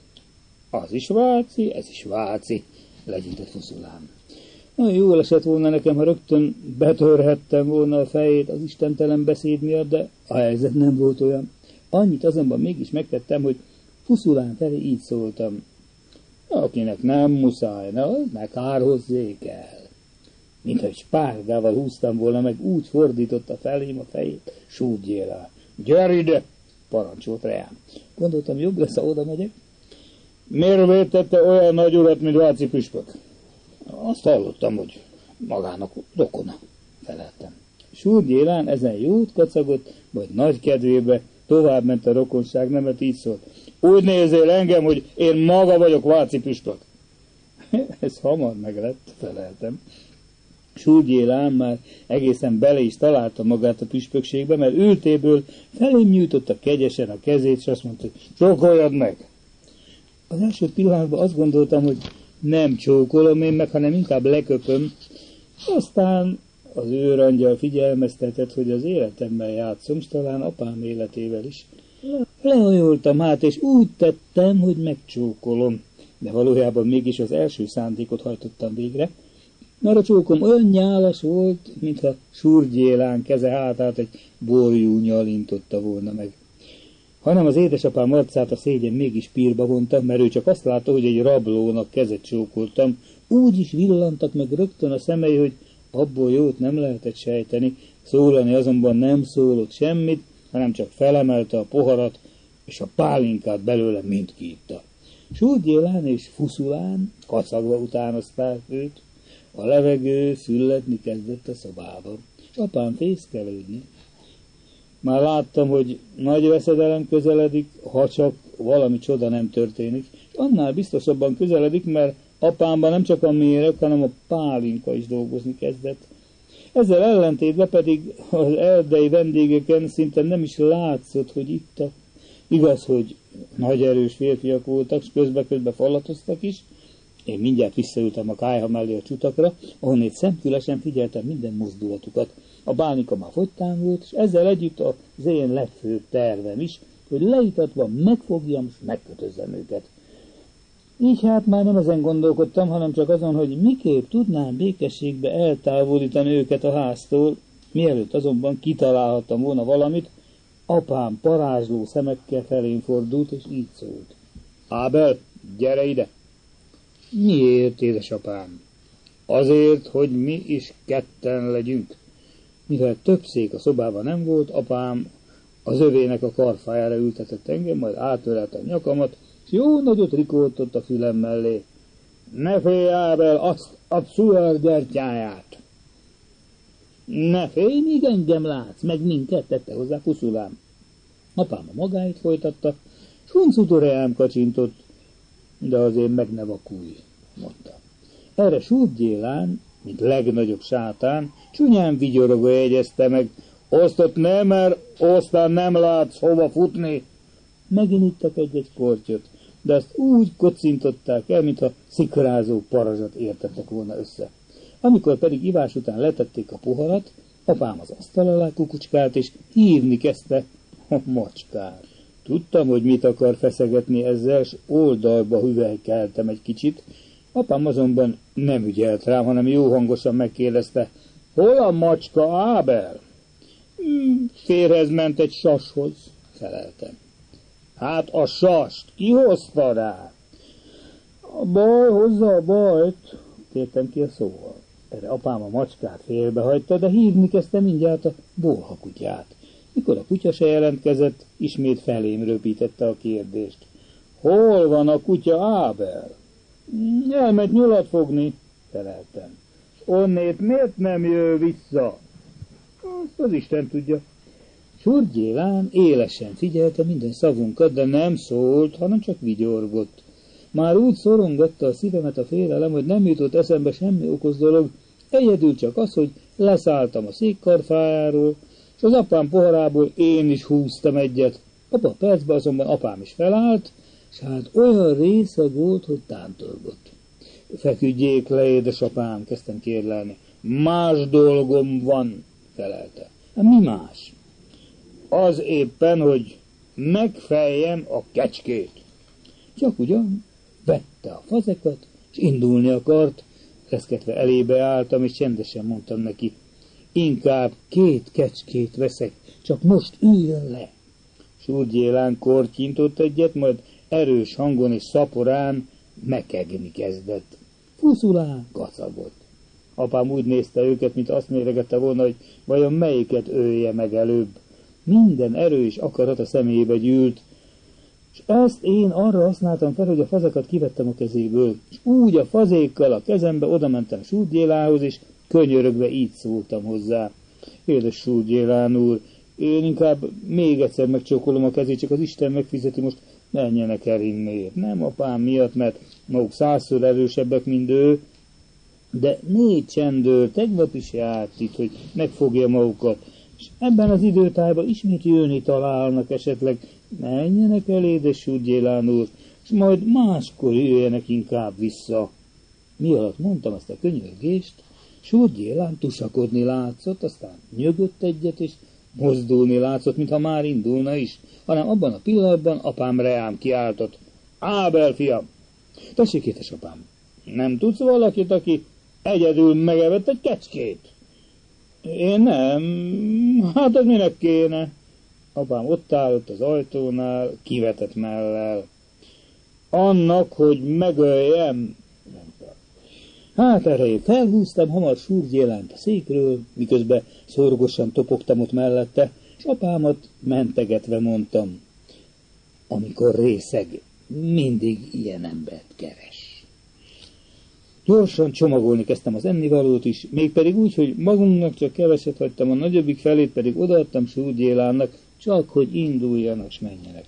Az is váci, ez is váci, legyintett Fuszulán. Nagyon jól esett volna nekem, ha rögtön betörhettem volna a fejét az istentelen beszéd miatt, de a helyzet nem volt olyan. Annyit azonban mégis megtettem, hogy Fuszulán felé így szóltam. Akinek nem muszáj, az meg kárhozzék el. Mintha egy spárgával húztam volna meg, úgy fordította felém a fejét Súrgyélán. Gyere ide, parancsolt rám. Gondoltam, jobb lesz, ha oda megyek. Miért védtette olyan nagy urat, mint Váci püspök? Azt hallottam, hogy magának rokona, feleltem. Súrgyélán ezen jót kacagott, vagy nagy kedvébe továbbment a rokonság, nemet így szólt. Úgy nézzél engem, hogy én maga vagyok Váci püspök. Ez hamar meglett, feleltem. Súrgyélán már egészen bele is találta magát a püspökségbe, mert ültéből felém nyújtotta kegyesen a kezét, és azt mondta, hogy csókoljad meg. Az első pillanatban azt gondoltam, hogy nem csókolom én meg, hanem inkább leköpöm. Aztán az őrangyal figyelmeztetett, hogy az életemmel játszom, s talán apám életével is. Lehajoltam hát, és úgy tettem, hogy megcsókolom. De valójában mégis az első szándékot hajtottam végre, mert a csókom olyan nyálas volt, mintha Súrgyélán keze hátát egy borjú nyalintotta volna meg. Hanem az édesapám arcát a szégyen mégis pírba vonta, mert ő csak azt látta, hogy egy rablónak kezet csókoltam. Úgy is villantak meg rögtön a szemei, hogy abból jót nem lehetett sejteni, szólani azonban nem szólott semmit, hanem csak felemelte a poharat, és a pálinkát belőle mind kiitta. Súrgyélán és Fuszulán kacagva utánozták őt, a levegő fülledni kezdett a szobában, és apám fészkelődni. Már láttam, hogy nagy veszedelem közeledik, ha csak valami csoda nem történik, és annál biztosabban közeledik, mert apámban nem csak a méreg, hanem a pálinka is dolgozni kezdett. Ezzel ellentétben pedig az erdei vendégeken szinte nem is látszott, hogy ittak. Igaz, hogy nagy erős férfiak voltak, és közbe-közbe fallatoztak is. Én mindjárt visszaültem a kályha mellé a csutakra, ahonnét szemfülesen figyeltem minden mozdulatukat. A bálnika már fogytán volt, és ezzel együtt az én legfőbb tervem is, hogy leítatva megfogjam, és megkötözzem őket. Így hát már nem ezen gondolkodtam, hanem csak azon, hogy miképp tudnám békességbe eltávolítani őket a háztól, mielőtt azonban kitalálhattam volna valamit, apám parázsló szemekkel felén fordult, és így szólt. Ábel, gyere ide! Miért, édesapám? Azért, hogy mi is ketten legyünk. Mivel több szék a szobában nem volt, apám az övének a karfájára ültetett engem, majd átölelte a nyakamat, és jó nagyot rikoltott a fülem mellé. Ne félj, Ábel, azt a szuher gyertyáját! Ne félj, míg engem látsz, meg minket, tette hozzá Fuszulán. Apám a magáit folytatta, s huncutor rám kacsintott, de azért meg ne vakulj, mondta. Erre Súrgyélán, mint legnagyobb sátán, csúnyán vigyorogva jegyezte meg, osztott nem, mert aztán nem látsz hova futni. Megint ittak egy-egy kortyot, de azt úgy kocintották el, mintha szikrázó parazsat értettek volna össze. Amikor pedig ivás után letették a poharat, apám az asztal alá kukucskált, és hívni kezdte a macskát. Tudtam, hogy mit akar feszegetni ezzel, s oldalba hüvelykeltem egy kicsit. Apám azonban nem ügyelt rám, hanem jó hangosan megkérdezte, hol a macska, Ábel? Férhez ment egy sashoz, feleltem. Hát a sast, ki hozta rá? A baj hozza a bajt, kértem ki a szóval. Erre apám a macskát félbehagyta, de hívni kezdte mindjárt a bolha kutyát. Mikor a kutya se jelentkezett, ismét felém röpítette a kérdést. Hol van a kutya, Ábel? Elment nyulat fogni, feleltem. Onnét miért nem jön vissza? Azt az Isten tudja. Súrgyélán élesen figyelte minden szavunkat, de nem szólt, hanem csak vigyorgott. Már úgy szorongatta a szívemet a félelem, hogy nem jutott eszembe semmi okos dolog, egyedül csak az, hogy leszálltam a székkarfájáról, és az apám poharából én is húztam egyet. Apa percben azonban apám is felállt, és hát olyan részeg volt, hogy tántorgott. Feküdjék le, édesapám, kezdtem kérlelni. Más dolgom van, felelte. Mi más? Az éppen, hogy megfejjem a kecskét. Csak ugyan vette a fazekat, és indulni akart, reszketve elébe álltam, és csendesen mondtam neki, inkább 2 kecskét veszek, csak most üljön le. Súrgyélán kortyintott egyet, majd erős hangon és szaporán mekegni kezdett. Fuszulán kacagott. Apám úgy nézte őket, mint azt méregette volna, hogy vajon melyiket ölje meg előbb. Minden erő és akarat a szemébe gyűlt, és ezt én arra használtam fel, hogy a fazekat kivettem a kezéből, és úgy a fazékkal a kezembe odamentem Súrgyélához, és könyörögve így szóltam hozzá. Édes Súrgyélán úr, én inkább még egyszer megcsókolom a kezét, csak az Isten megfizeti, most menjenek el innét. Nem apám miatt, mert maguk 100-szor erősebbek, mint ő, de 4 csendőr tegnap is járt itt, hogy megfogja magukat, és ebben az időtájban ismét jönni találnak esetleg. Menjenek el, édes Súrgyélán úr, és majd máskor jöjjenek inkább vissza. Mi alatt mondtam ezt a könyörgést, Súrgyélán tusakodni látszott, aztán nyögött egyet, és mozdulni látszott, mintha már indulna is, hanem abban a pillanatban apám reám kiáltott. Ábel, fiam! Tessék, édesapám, nem tudsz valakit, aki egyedül megevett egy kecskét? Én nem, hát az minek kéne? Apám ott állott az ajtónál, kivetett mellel. Annak, hogy megöljem, mondta. Hát erre felhúztam hamar Súrgyélánt a székről, miközben szorgosan topogtam ott mellette, és apámat mentegetve mondtam. Amikor részeg, mindig ilyen embert keres. Gyorsan csomagolni kezdtem az ennivalót is, mégpedig úgy, hogy magunknak csak keveset hagytam, a nagyobbik felét pedig odaadtam Súrgyélánnak, csak hogy induljanak, s menjenek.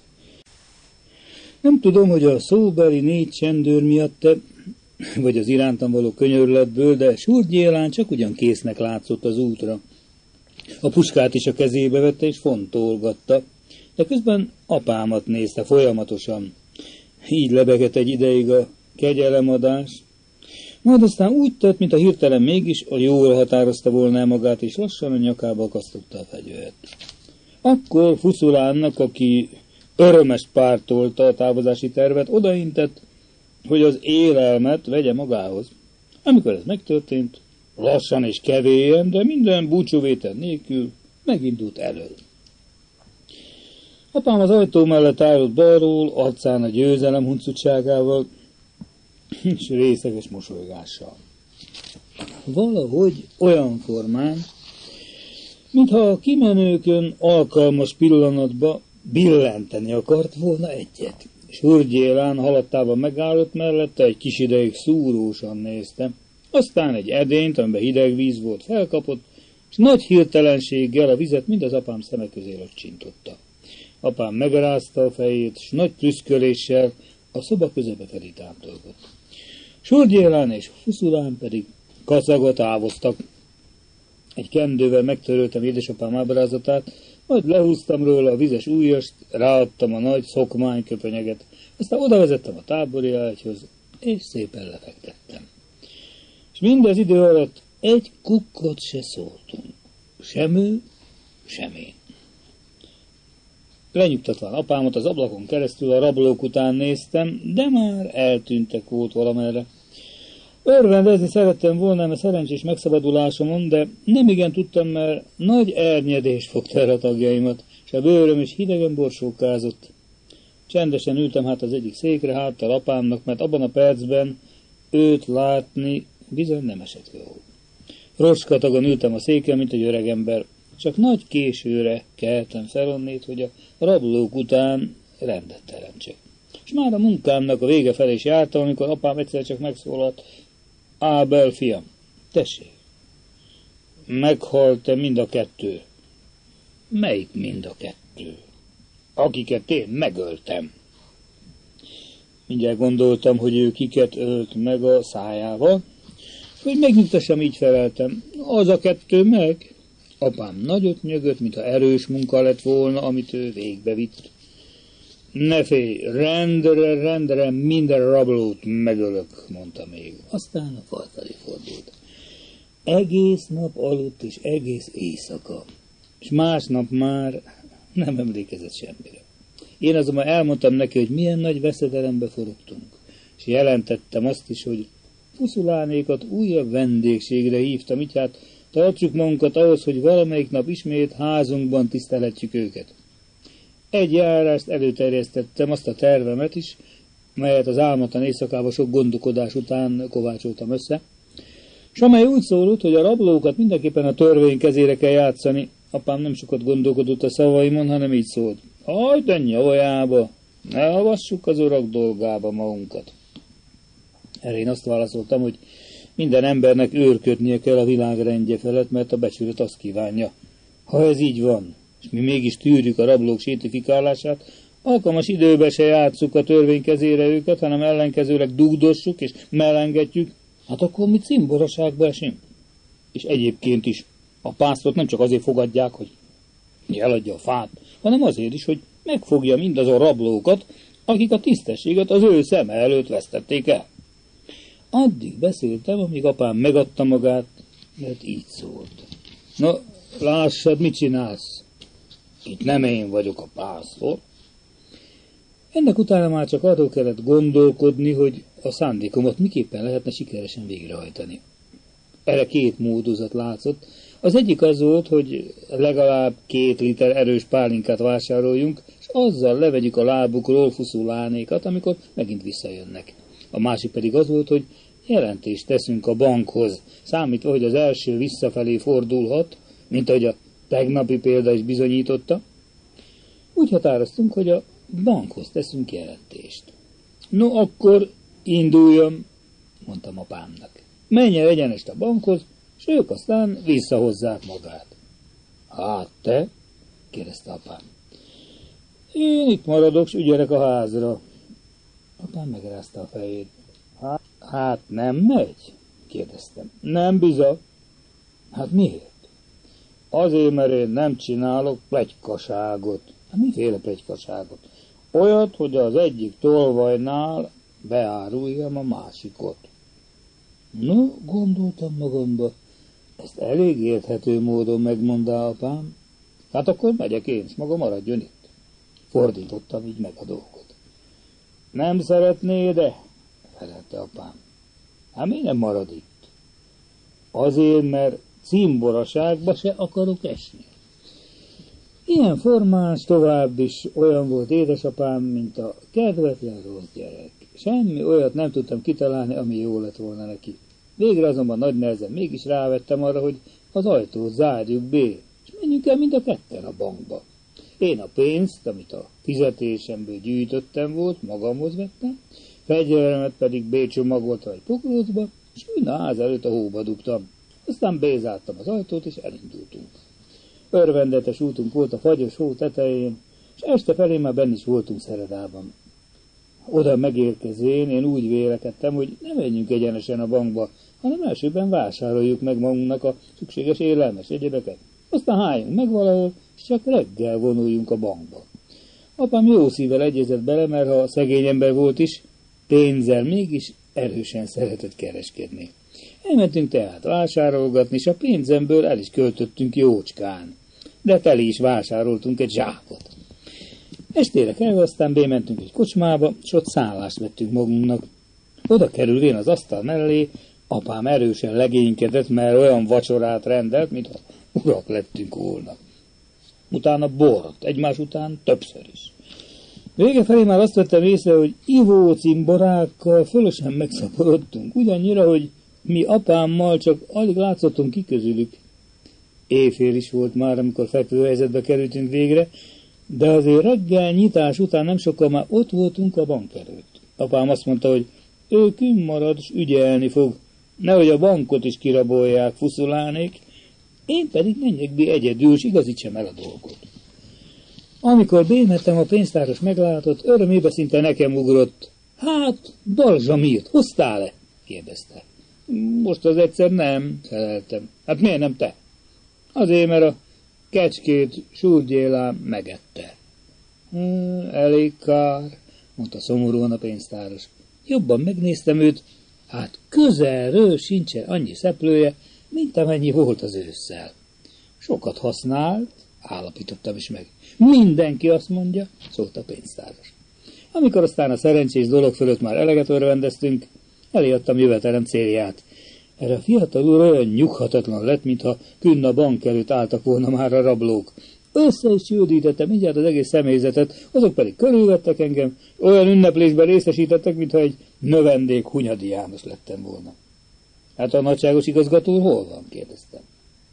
Nem tudom, hogy a szóbeli 4 csendőr miatt, vagy az irántam való könyörületből, de Súrgyélán csak ugyan késznek látszott az útra. A puskát is a kezébe vette és fontolgatta, de közben apámat nézte folyamatosan. Így lebegett egy ideig a kegyelemadás, majd aztán úgy tett, mintha hirtelen mégis a jóra határozta volna magát, és lassan a nyakába akasztotta a fegyvert. Akkor Fuszulánnak, aki örömest pártolta a távozási tervet, odaintett, hogy az élelmet vegye magához. Amikor ez megtörtént, lassan és kevélyen, de minden búcsúvétel nélkül megindult elől. Apám az ajtó mellett állott balról, arcán a győzelem huncutságával, és részeges mosolygással. Valahogy olyan formán, mintha a kimenőkön alkalmas pillanatba billenteni akart volna egyet. Súrgyélán halattában megállott mellette, egy kis ideig szúrósan nézte, aztán egy edényt, amiben hideg víz volt, felkapott, és nagy hirtelenséggel a vizet mind az apám szeme közé locsintotta. Apám megrázta a fejét, és nagy prüszköléssel a szoba közepe felé támtolgott. Súrgyélán és Fuszulán pedig kacagva távoztak. Egy kendővel megtöröltem édesapám ábrázatát, majd lehúztam róla a vizes ujjast, ráadtam a nagy szokmányköpönyeget, aztán odavezettem a tábori ágyhoz, és szépen lefektettem. És mindez idő alatt egy kukkot se szóltunk. Sem ő, sem én. Lenyugtatván apámat az ablakon keresztül a rablók után néztem, de már eltűntek volt valamerre. Örvendezni szerettem volna a szerencsés megszabadulásomon, de nem igen tudtam, mert nagy ernyedés fogta el a tagjaimat, és a bőröm is hidegen borsókázott. Csendesen ültem hát az egyik székre, háttal apámnak, mert abban a percben őt látni bizony nem esett jól. Rocskatagon ültem a széken, mint egy öregember, csak nagy későre keltem fel onnét, hogy a rablók után rendet teremtsek. És már a munkámnak a vége felé is jártam, amikor apám egyszer csak megszólalt. Ábel, fiam, tessék, meghalt-e mind a 2? Melyik mind a 2? Akiket én megöltem. Mindjárt gondoltam, hogy ő kiket ölt meg a szájával, hogy megnyugtassam, így feleltem. Az a 2 meg? Apám nagyot nyögött, mintha erős munka lett volna, amit ő végbevitt. Ne félj, rendre minden rablót megölök, mondta még. Aztán a fal felé fordult. Egész nap aludt, és egész éjszaka. és másnap már nem emlékezett semmire. Én azonban elmondtam neki, hogy milyen nagy veszedelembe forogtunk, és jelentettem azt is, hogy Fuszulánékat újabb vendégségre hívtam, így hát tartsuk magunkat ahhoz, hogy valamelyik nap ismét házunkban tiszteletjük őket. Egy járást előterjesztettem, azt a tervemet is, melyet az álmatlan éjszakában sok gondolkodás után kovácsoltam össze, és amely úgy szólott, hogy a rablókat mindenképpen a törvény kezére kell játszani. Apám nem sokat gondolkodott a szavaimon, hanem így szólt. Hagyd ennyi olyába, ne avassuk az urak dolgába magunkat. Erre én azt válaszoltam, hogy minden embernek őrködnie kell a világ rendje felett, mert a becsület azt kívánja. Ha ez így van, és mi mégis tűrjük a rablók sétifikálását, alkalmas időben se játsszuk a törvény kezére őket, hanem ellenkezőleg dugdossuk és mellengetjük, hát akkor mi cimboraságba esünk. És egyébként is a pásztort nem csak azért fogadják, hogy eladja a fát, hanem azért is, hogy megfogja mindazon rablókat, akik a tisztességet az ő szeme előtt vesztették el. Addig beszéltem, amíg apám megadta magát, mert így szólt. Na, lássad, mit csinálsz? Itt nem én vagyok a pásztor. Ennek utána már csak arról kellett gondolkodni, hogy a szándékomat miképpen lehetne sikeresen végrehajtani. Erre két módozat látszott. Az egyik az volt, hogy legalább 2 liter erős pálinkát vásároljunk, és azzal levegyük a lábukról Fuszulánékat, amikor megint visszajönnek. A másik pedig az volt, hogy jelentést teszünk a bankhoz, számítva, hogy az első visszafelé fordulhat, mint ahogy a tegnapi példa is bizonyította. Úgy határoztunk, hogy a bankhoz teszünk jelentést. No, akkor induljon, mondtam apámnak. Menjen egyenest a bankhoz, és ők aztán visszahozzák magát. Hát te? Kérdezte apám. Én itt maradok, s ügyelek a házra. Apám megrázta a fejét. Hát nem megy? Kérdeztem. Nem bizony. Hát miért? Azért, mert én nem csinálok pletykaságot. Hát miféle pletykaságot? Olyat, hogy az egyik tolvajnál beáruljam a másikot. No, gondoltam magamba, ezt elég érthető módon megmondá apám. Hát akkor megyek én, és maga maradjon itt. Fordítottam így meg a dolgot. Nem szeretnéd-e? Felelte apám. Hát miért nem marad itt? Azért, mert cimboraságba se akarok esni. Ilyen formán tovább is olyan volt édesapám, mint a kedvetlen rossz gyerek. Semmi olyat nem tudtam kitalálni, ami jó lett volna neki. Végre azonban nagy nehezen mégis rávettem arra, hogy az ajtót zárjuk be, és menjünk el mind a ketten a bankba. Én a pénzt, amit a fizetésemből gyűjtöttem volt, magamhoz vettem, fegyveremet pedig B-csomagoltam egy pokrócba, és úgy a ház előtt a hóba dugtam. Aztán bezártam az ajtót, és elindultunk. Örvendetes útunk volt a fagyos hó tetején, és este felé már benn is voltunk Szeredában. Oda megérkezvén én úgy vélekedtem, hogy ne menjünk egyenesen a bankba, hanem elsőben vásároljuk meg magunknak a szükséges élelmes egyebeket. Aztán álljunk meg valahol, és csak reggel vonuljunk a bankba. Apám jó szívvel egyezett bele, mert ha szegény ember volt is, pénzzel mégis erősen szeretett kereskedni. Elmentünk tehát vásárolgatni, és a pénzemből el is költöttünk jócskán. De teli is vásároltunk egy zsákot. Estére kelve aztán bementünk egy kocsmába, és ott szállást vettünk magunknak. Oda kerülvén az asztal mellé, apám erősen legénykedett, mert olyan vacsorát rendelt, mintha urak lettünk volna. Utána bort, egymás után többször is. Vége felé már azt vettem észre, hogy ivó cimborákkal fölösen megszaporodtunk, ugyannyira, hogy mi apámmal csak alig látszottunk ki közülük. Éjfél is volt már, amikor fekvőhelyzetbe kerültünk végre, de azért reggel nyitás után nem sokkal már ott voltunk a bank előtt. Apám azt mondta, hogy ő kinn marad, és ügyelni fog, nehogy a bankot is kirabolják Fuszulánék, én pedig menjek be egyedül, és igazítsam el a dolgot. Amikor bémettem, a pénztáros meglátott, örömébe szinte nekem ugrott. Hát, Balzsamírt, hoztál-e? Kérdezte. Most az egyszer nem, feleltem. Hát miért nem te? Azért, mert a kecskét Súrgyélám megette. Elég kár, mondta szomorúan a pénztáros. Jobban megnéztem őt, hát közelről sincsen annyi szeplője, mint amennyi volt az ősszel. Sokat használt, állapítottam is meg. Mindenki azt mondja, szólt a pénztáros. Amikor aztán a szerencsés dolog fölött már eleget örvendeztünk, elértem jövetelem célját. Erre a fiatal úr olyan nyughatatlan lett, mintha künn a bank előtt álltak volna már a rablók. Össze is csődítettem mindjárt az egész személyzetet, azok pedig körülvettek engem, olyan ünneplésben részesítettek, mintha egy növendék Hunyadi János lettem volna. Hát a nagyságos igazgató hol van? Kérdeztem.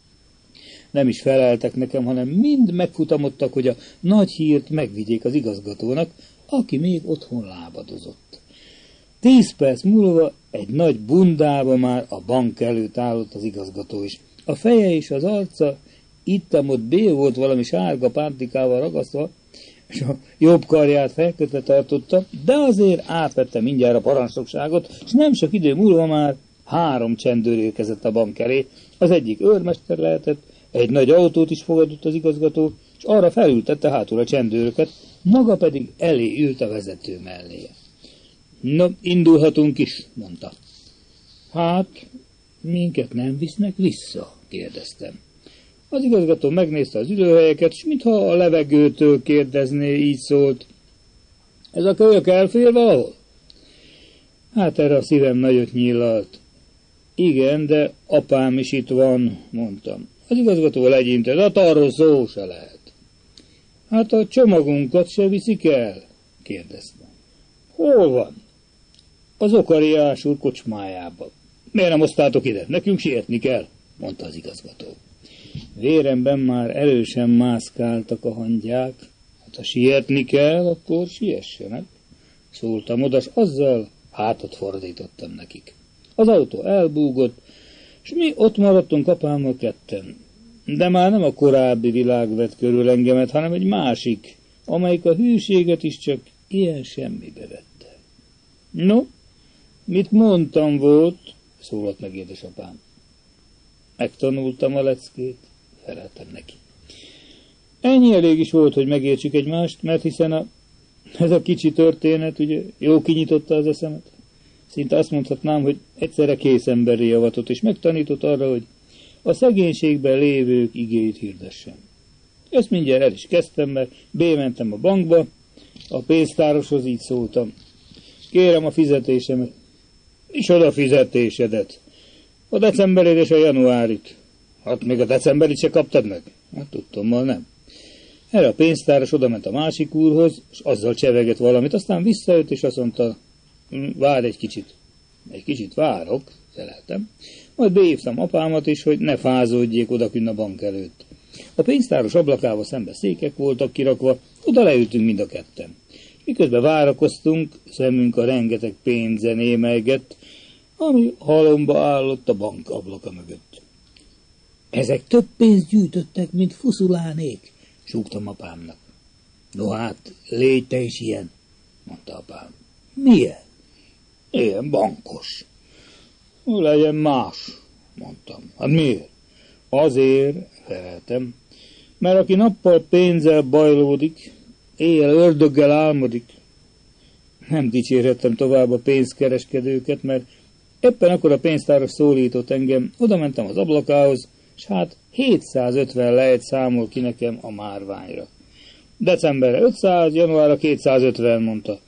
Nem is feleltek nekem, hanem mind megfutamodtak, hogy a nagy hírt megvigyék az igazgatónak, aki még otthon lábadozott. 10 perc múlva egy nagy bundába már a bank előtt állott az igazgató is. A feje és az arca itt-ott bél volt valami sárga pántikával ragasztva, és a jobb karját felkötve tartotta, de azért átvette mindjárt a parancsnokságot, és nem sok idő múlva már 3 csendőr érkezett a bank elé. Az egyik őrmester lehetett, egy nagy autót is fogadott az igazgató, és arra felültette hátul a csendőröket, maga pedig elé ült a vezető mellé. No, indulhatunk is, mondta. Hát, minket nem visznek vissza? Kérdeztem. Az igazgató megnézte az ülőhelyeket, és mintha a levegőtől kérdezné, így szólt. Ez a kölyök elfér valahol? Hát erre a szívem nagyot nyílalt. Igen, de apám is itt van, mondtam. Az igazgató legyintett, hát arról szó se lehet. Hát a csomagunkat se viszik el? Kérdeztem. Hol van? Az Okariás úr kocsmájában. Miért nem hoztátok ide? Nekünk sietni kell, mondta az igazgató. Véremben már erősen mászkáltak a hangyák. Hát ha sietni kell, akkor siessenek. Szóltam oda, s azzal hátat fordítottam nekik. Az autó elbúgott, és mi ott maradtunk apámmal ketten. De már nem a korábbi világ vett körül engemet, hanem egy másik, amelyik a hűséget is csak ilyen semmibe vette. No, mit mondtam volt, szólott meg édesapám. Megtanultam a leckét, feleltem neki. Ennyi elég is volt, hogy megértsük egymást, mert hiszen ez a kicsi történet ugye jó kinyitotta az eszemet. Szinte azt mondhatnám, hogy egyszerre kész emberré avatott, és megtanított arra, hogy a szegénységben lévők igéit hirdessen. Ezt mindjárt el is kezdtem, mert bementem a bankba, a pénztároshoz így szóltam. Kérem a fizetésemet. Micsoda a fizetésedet? A decemberit és a januárit. Hát még a decemberit se kaptad meg? Hát tudtommal nem. Erre a pénztáros odament a másik úrhoz, és azzal csevegett valamit, aztán visszajött, és azt mondta, várj egy kicsit. Egy kicsit várok, feleltem. Majd behívtam apámat is, hogy ne fázódjék odakinn a bank előtt. A pénztáros ablakával szembe székek voltak kirakva, oda leültünk mind a ketten. Miközben várakoztunk, szemünk a rengeteg pénzen émelygett, ami halomba állott a bank ablaka mögött. Ezek több pénzt gyűjtöttek, mint fuszulánék, súgtam apámnak. No hát, légy te is ilyen, mondta apám. Milyen? Ilyen bankos. Legyen más, mondtam. Hát miért? Azért, feleltem, mert aki nappal pénzzel bajlódik, éjjel ördöggel álmodik. Nem dicsérhettem tovább a pénzkereskedőket, mert éppen akkor a pénztáros szólított engem, oda mentem az ablakához, és hát 750 lejt számol ki nekem a márványra. Decemberre 500, januárra 250, mondta.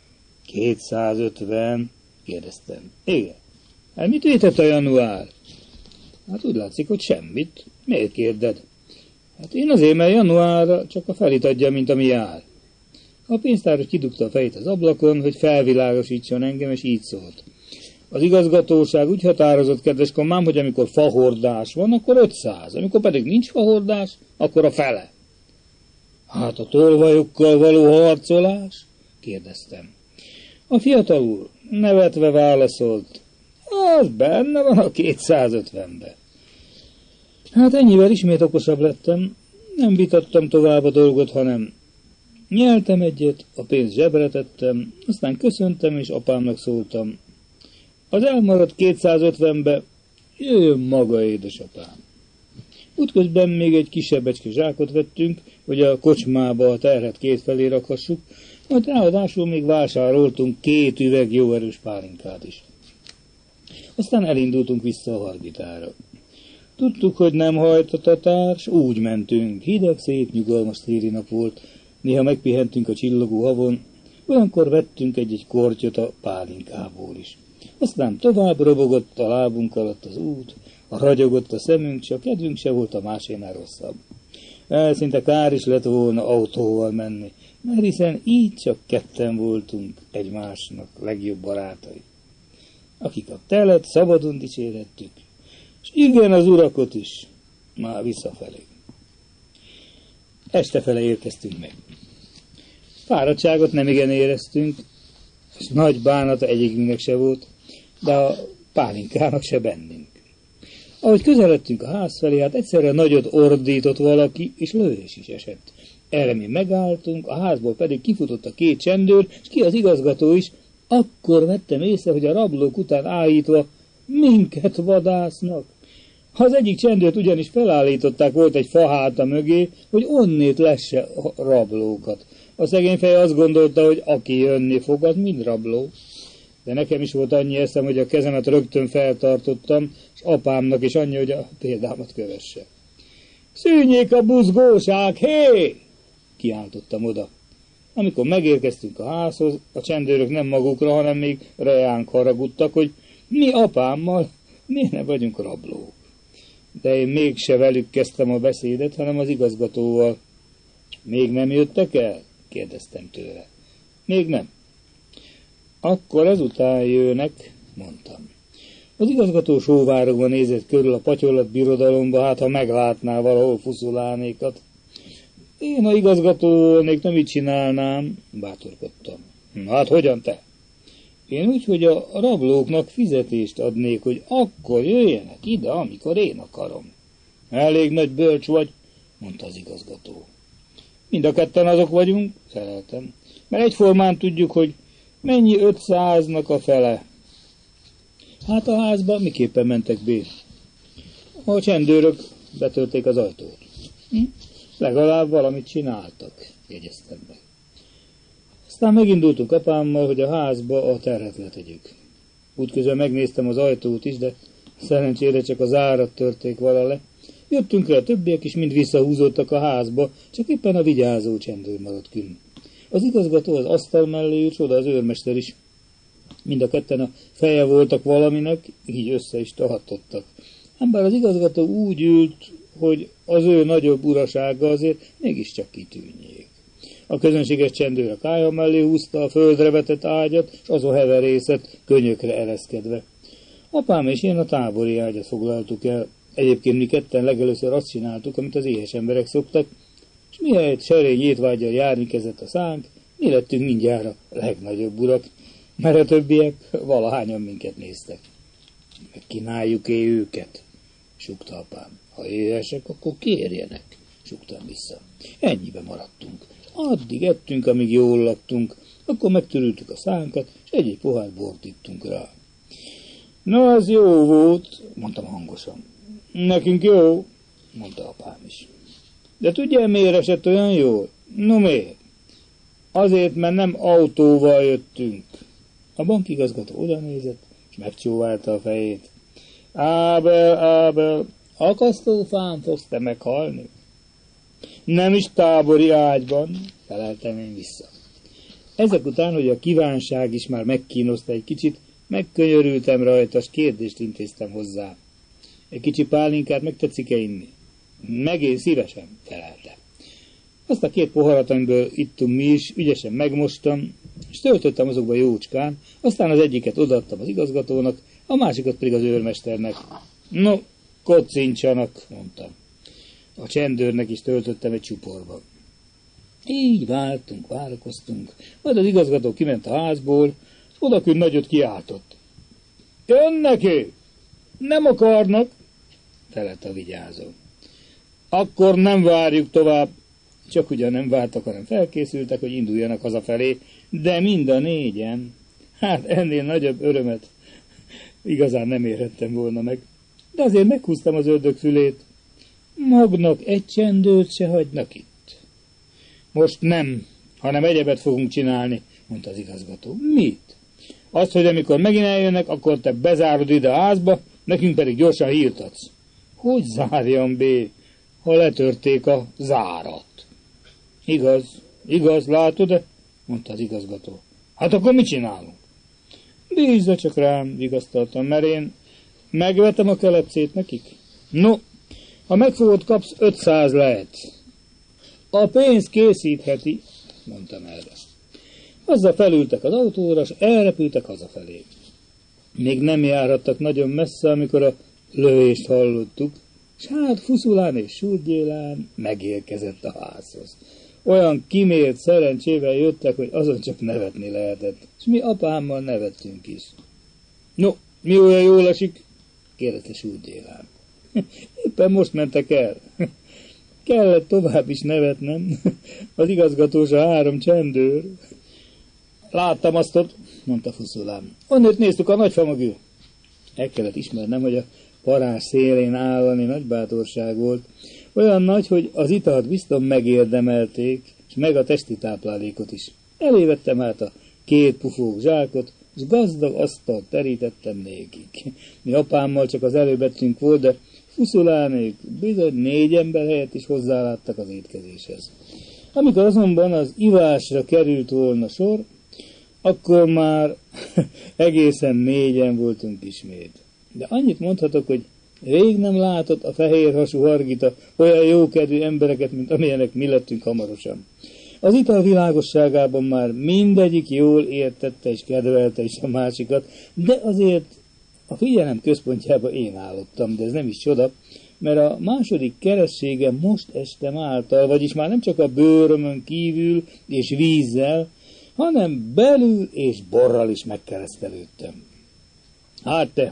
250? Kérdeztem. Igen. Hát mit vétett a január? Hát úgy látszik, hogy semmit. Miért kérded? Hát én azért, mert januárra csak a felit adja, mint ami jár. A pénztáros kidugta a fejét az ablakon, hogy felvilágosítson engem, és így szólt. Az igazgatóság úgy határozott, kedves kommám, hogy amikor fahordás van, akkor 500, amikor pedig nincs fahordás, akkor a fele. Hát a tolvajokkal való harcolás? Kérdeztem. A fiatal úr nevetve válaszolt. Az benne van a 250-be. Hát ennyivel ismét okosabb lettem, nem vitattam tovább a dolgot, hanem nyeltem egyet, a pénzt zsebre tettem, aztán köszöntem, és apámnak szóltam. Az elmaradt 250-be jöjjön maga, édesapám. Útközben még egy kisebbecske zsákot vettünk, hogy a kocsmába a terhet kétfelé rakhassuk, majd ráadásul még vásároltunk 2 üveg jó erős pálinkát is. Aztán elindultunk vissza a Hargitára. Tudtuk, hogy nem hajt a tatár, s úgy mentünk. Hideg, szép, nyugalmas téli nap volt. Néha megpihentünk a csillogó havon, olyankor vettünk egy-egy kortyot a pálinkából is. Aztán tovább robogott a lábunk alatt az út, ragyogott a szemünk, csak kedvünk se volt a másénál rosszabb. Szinte kár is lett volna autóval menni, mert hiszen így csak ketten voltunk egymásnak legjobb barátai, akik a telet szabadon dicsérettük, és igen, az urakot is, már visszafelé. Estefele érkeztünk meg. Fáradtságot nem igen éreztünk, és nagy bánata egyikünknek se volt, de a pálinkának se bennünk. Ahogy közeledtünk a ház felé, hát egyszerre nagyot ordított valaki, és lövés is esett. Erre mi megálltunk, a házból pedig kifutott a két csendőr, és ki az igazgató is. Akkor vettem észre, hogy a rablók után állítva minket vadásznak. Az egyik csendőrt ugyanis felállították, volt egy faháta mögé, hogy onnét lesse a rablókat. A szegény fej azt gondolta, hogy aki jönni fog, az mind rabló. De nekem is volt annyi eszem, hogy a kezemet rögtön feltartottam, és apámnak is annyi, hogy a példámat kövesse. Szűnjék a buzgóság, hé! Kiáltottam oda. Amikor megérkeztünk a házhoz, a csendőrök nem magukra, hanem még reánk haragudtak, hogy mi apámmal miért ne vagyunk rablók. De én mégse velük kezdtem a beszédet, hanem az igazgatóval. Még nem jöttek el? Kérdeztem tőle. Még nem. Akkor ezután jönnek, mondtam. Az igazgató sóvárogva nézett körül a patyolat birodalomba, hát ha meglátná valahol fuszulánékat. Én, ha igazgató volnék, nem így csinálnám, bátorkodtam. Hát hogyan te? Én úgy, hogy a rablóknak fizetést adnék, hogy akkor jöjjenek ide, amikor én akarom. Elég nagy bölcs vagy, mondta az igazgató. Mind a ketten azok vagyunk, feleltem, mert egyformán tudjuk, hogy mennyi 500-nak a fele. Hát a házba miképpen mentek be? A csendőrök betölték az ajtót. Legalább valamit csináltak, jegyeztem meg. Aztán megindultunk apámmal, hogy a házba a terhet letegyük. Útközben megnéztem az ajtót is, de szerencsére csak az árat törték vala le. Jöttünk rá, a többiek is mind visszahúzódtak a házba, csak éppen a vigyázó csendőr maradt kint. Az igazgató az asztal mellé ült, oda az őrmester is. Mind a ketten a feje voltak valaminek, így össze is tartottak. Ám bár az igazgató úgy ült, hogy az ő nagyobb urasága azért mégiscsak kitűnjék. A közönséges csendőr a kája mellé húzta a földre vetett ágyat, és azon heverészet könyökre ereszkedve. Apám és én a tábori ágyat foglaltuk el. Egyébként mi ketten legelőször azt csináltuk, amit az éhes emberek szoktak, és mihelyett serény étvággyal járni kezdett a szánk, mi lettünk mindjárt a legnagyobb urak, mert a többiek valahányan minket néztek. Megkínáljuk-e őket? Sukta apám. Ha éhesek, akkor kérjenek, suktam vissza. Ennyibe maradtunk. Addig ettünk, amíg jól laktunk, akkor megtörültük a szánkat, és egy pohár bort ittunk rá. Na, az jó volt, mondtam hangosan. Nekünk jó, mondta apám is. De tudja, miért esett olyan jól? No miért? Azért, mert nem autóval jöttünk. A bankigazgató oda nézett, és megcsóválta a fejét. Ábel, akasztófán fogsz te meghalni? Nem is tábori ágyban, feleltem én vissza. Ezek után, hogy a kívánság is már megkínozta egy kicsit, megkönyörültem rajta, s kérdést intéztem hozzá. Egy kicsi pálinkát meg tetszik-e inni? Megén szívesen, felelte. Azt a két poharat, amiből ittunk mi is, ügyesen megmostam, és töltöttem azokba jócskán, aztán az egyiket odaadtam az igazgatónak, a másikat pedig az őrmesternek. No, kocincsanak, mondtam. A csendőrnek is töltöttem egy csuporba. Így várakoztunk, majd az igazgató kiment a házból, és odakünt nagyot kiáltott. Jönnek ő! Nem akarnak, felett a vigyázó. Akkor nem várjuk tovább. Csak ugyan nem vártak, hanem felkészültek, hogy induljanak hazafelé, de mind a négyen. Hát ennél nagyobb örömet igazán nem érhettem volna meg. De azért meghúztam az ördög fülét. Magnak egy csendőrt se hagynak itt. Most nem, hanem egyebet fogunk csinálni, mondta az igazgató. Mit? Azt, hogy amikor megint eljönnek, akkor te bezárod ide a házba, nekünk pedig gyorsan hírt adsz. Hogy zárjam bé, ha letörték a zárat? Igaz, látod-e? Mondta az igazgató. Hát akkor mit csinálunk? Bízza csak rám, vigasztaltam, mert én megvetem a kelepcét nekik. No, ha megfogod, kapsz 500 lehet. A pénz készítheti, mondtam erre. Azzal felültek az autóra, és elrepültek hazafelé. Még nem járhattak nagyon messze, amikor a lövést hallottuk, és hát Fuszulán és Súrgyélán megérkezett a házhoz. Olyan kimélt szerencsével jöttek, hogy azon csak nevetni lehetett, és mi apámmal nevettünk is. No, mi olyan jól esik? Kérdezte Súrgyélán. Éppen most mentek el. Kellett tovább is nevetnem. Az igazgatósa 3 csendőr. Láttam azt ott, mondta Fuszulán. Onnét néztük a nagyfa mögül. El kellett ismernem, hogy a parázs szélén állani nagy bátorság volt. Olyan nagy, hogy az italt bizton megérdemelték, és meg a testi táplálékot is. Elévettem át a 2 pufók zsákot, és gazdag asztalt terítettem nékik. Mi apámmal csak az előbettünk volt, de Fuszulánék bizony 4 ember helyett is hozzáláttak az étkezéshez. Amikor azonban az ivásra került volna sor, akkor már egészen 4-en voltunk ismét. De annyit mondhatok, hogy rég nem látott a fehérhasú Hargita olyan jókedvű embereket, mint amilyenek mi lettünk hamarosan. Az ital világosságában már mindegyik jól értette és kedvelte is a másikat, de azért a figyelem központjába én állottam, de ez nem is csoda, mert a második kerességem most estem által, vagyis már nem csak a bőrömön kívül és vízzel, hanem belül és borral is megkeresztelődtem. Hát te,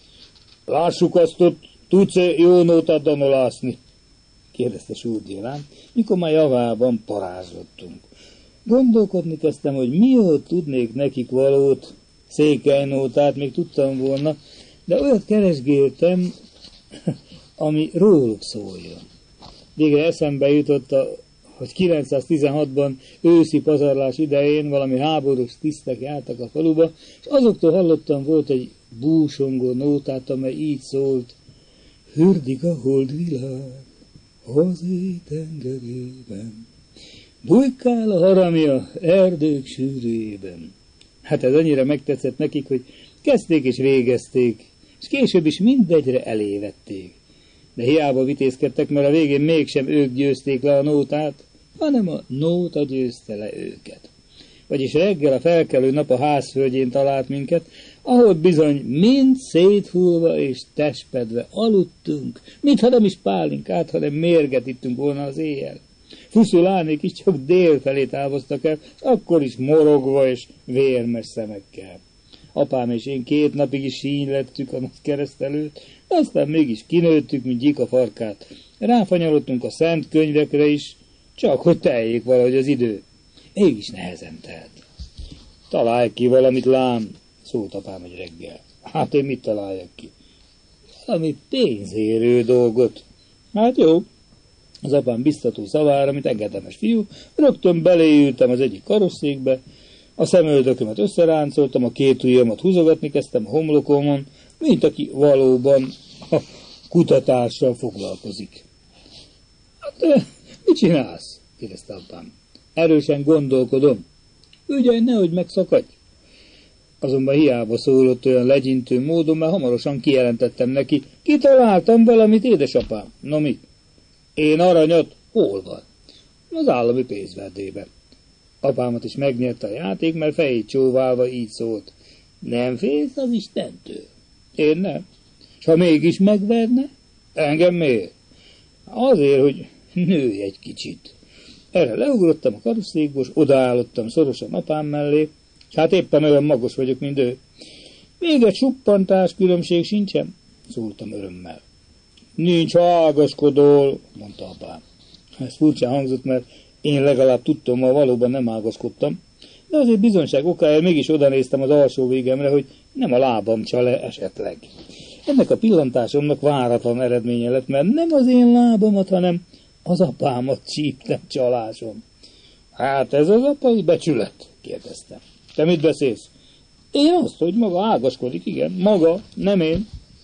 lássuk azt ott, tudsz-e jó nótát danolászni? Kérdezte Súrgyélán, mikor már javában parázsottunk. Gondolkodni kezdtem, hogy mióta tudnék nekik valót, székelynótát még tudtam volna, de olyat keresgéltem, ami róluk szóljon. Végre eszembe jutott, hogy 916-ban őszi pazarlás idején valami háborús tisztek jártak a faluba, és azoktól hallottam, volt egy búsongó nótát, amely így szólt: hürdik a holdvilág az éj tengerében, bujkál a haramja erdők sűrűjében. Hát ez annyira megtetszett nekik, hogy kezdték és végezték, és később is mindegyre elévették. De hiába vitézkedtek, mert a végén mégsem ők győzték le a nótát, hanem a nóta győzte le őket. Vagyis reggel a felkelő nap a házföldjén talált minket, ahol bizony mind széthullva és testpedve aludtunk, mintha nem is pálinkát, hanem mérget ittünk volna az éjjel. Fuszulánék is csak dél felé távoztak el, akkor is morogva és vérmes szemekkel. Apám és én 2 napig is sínylettük a nagy keresztelőt, aztán mégis kinőttük, mint gyík a farkát. Ráfanyalottunk a szent könyvekre is, csak hogy teljék valahogy az idő. Ég is nehezen telt. Találj ki valamit, lám, szólt apám egy reggel. Hát én mit találjak ki? Valami pénzérő dolgot. Hát jó. Az apám biztató szavára, mint engedelmes fiú, rögtön beléültem az egyik karosszékbe, a szemöldökömet összeráncoltam, a 2 ujjamat húzogatni kezdtem a homlokomon, mint aki valóban a kutatással foglalkozik. Hát, mit csinálsz? Kérdezte apám. Erősen gondolkodom. Ügyelj, nehogy megszakadj. Azonban hiába szólott olyan legyintő módon, mert hamarosan kijelentettem neki, kitaláltam valamit, édesapám. No mit? Én aranyat? Hol van? Az állami pénzverdébe. Apámat is megnyerte a játék, mert fejét csóválva így szólt. Nem félsz az Istentől? Én nem. És ha mégis megverne? Engem miért? Azért, hogy nőj egy kicsit. Erre leugrottam a karosszékból, és odaállottam szorosan apám mellé, és hát éppen olyan magos vagyok, mint ő. Még egy suppantás különbség sincsen? Szóltam örömmel. Nincs, ha ágaskodol, mondta apám. Ez furcsán hangzott, mert én legalább tudtam, ma valóban nem ágaskodtam, de azért bizonyság okáért mégis odanéztem az alsó végemre, hogy nem a lábam csal le esetleg. Ennek a pillantásomnak váratlan eredménye lett, mert nem az én lábamat, hanem az apámat csíptem csalásom. Hát ez az apai becsület, kérdeztem. Te mit beszélsz? Én azt, hogy maga ágaskodik, igen, maga, nem én.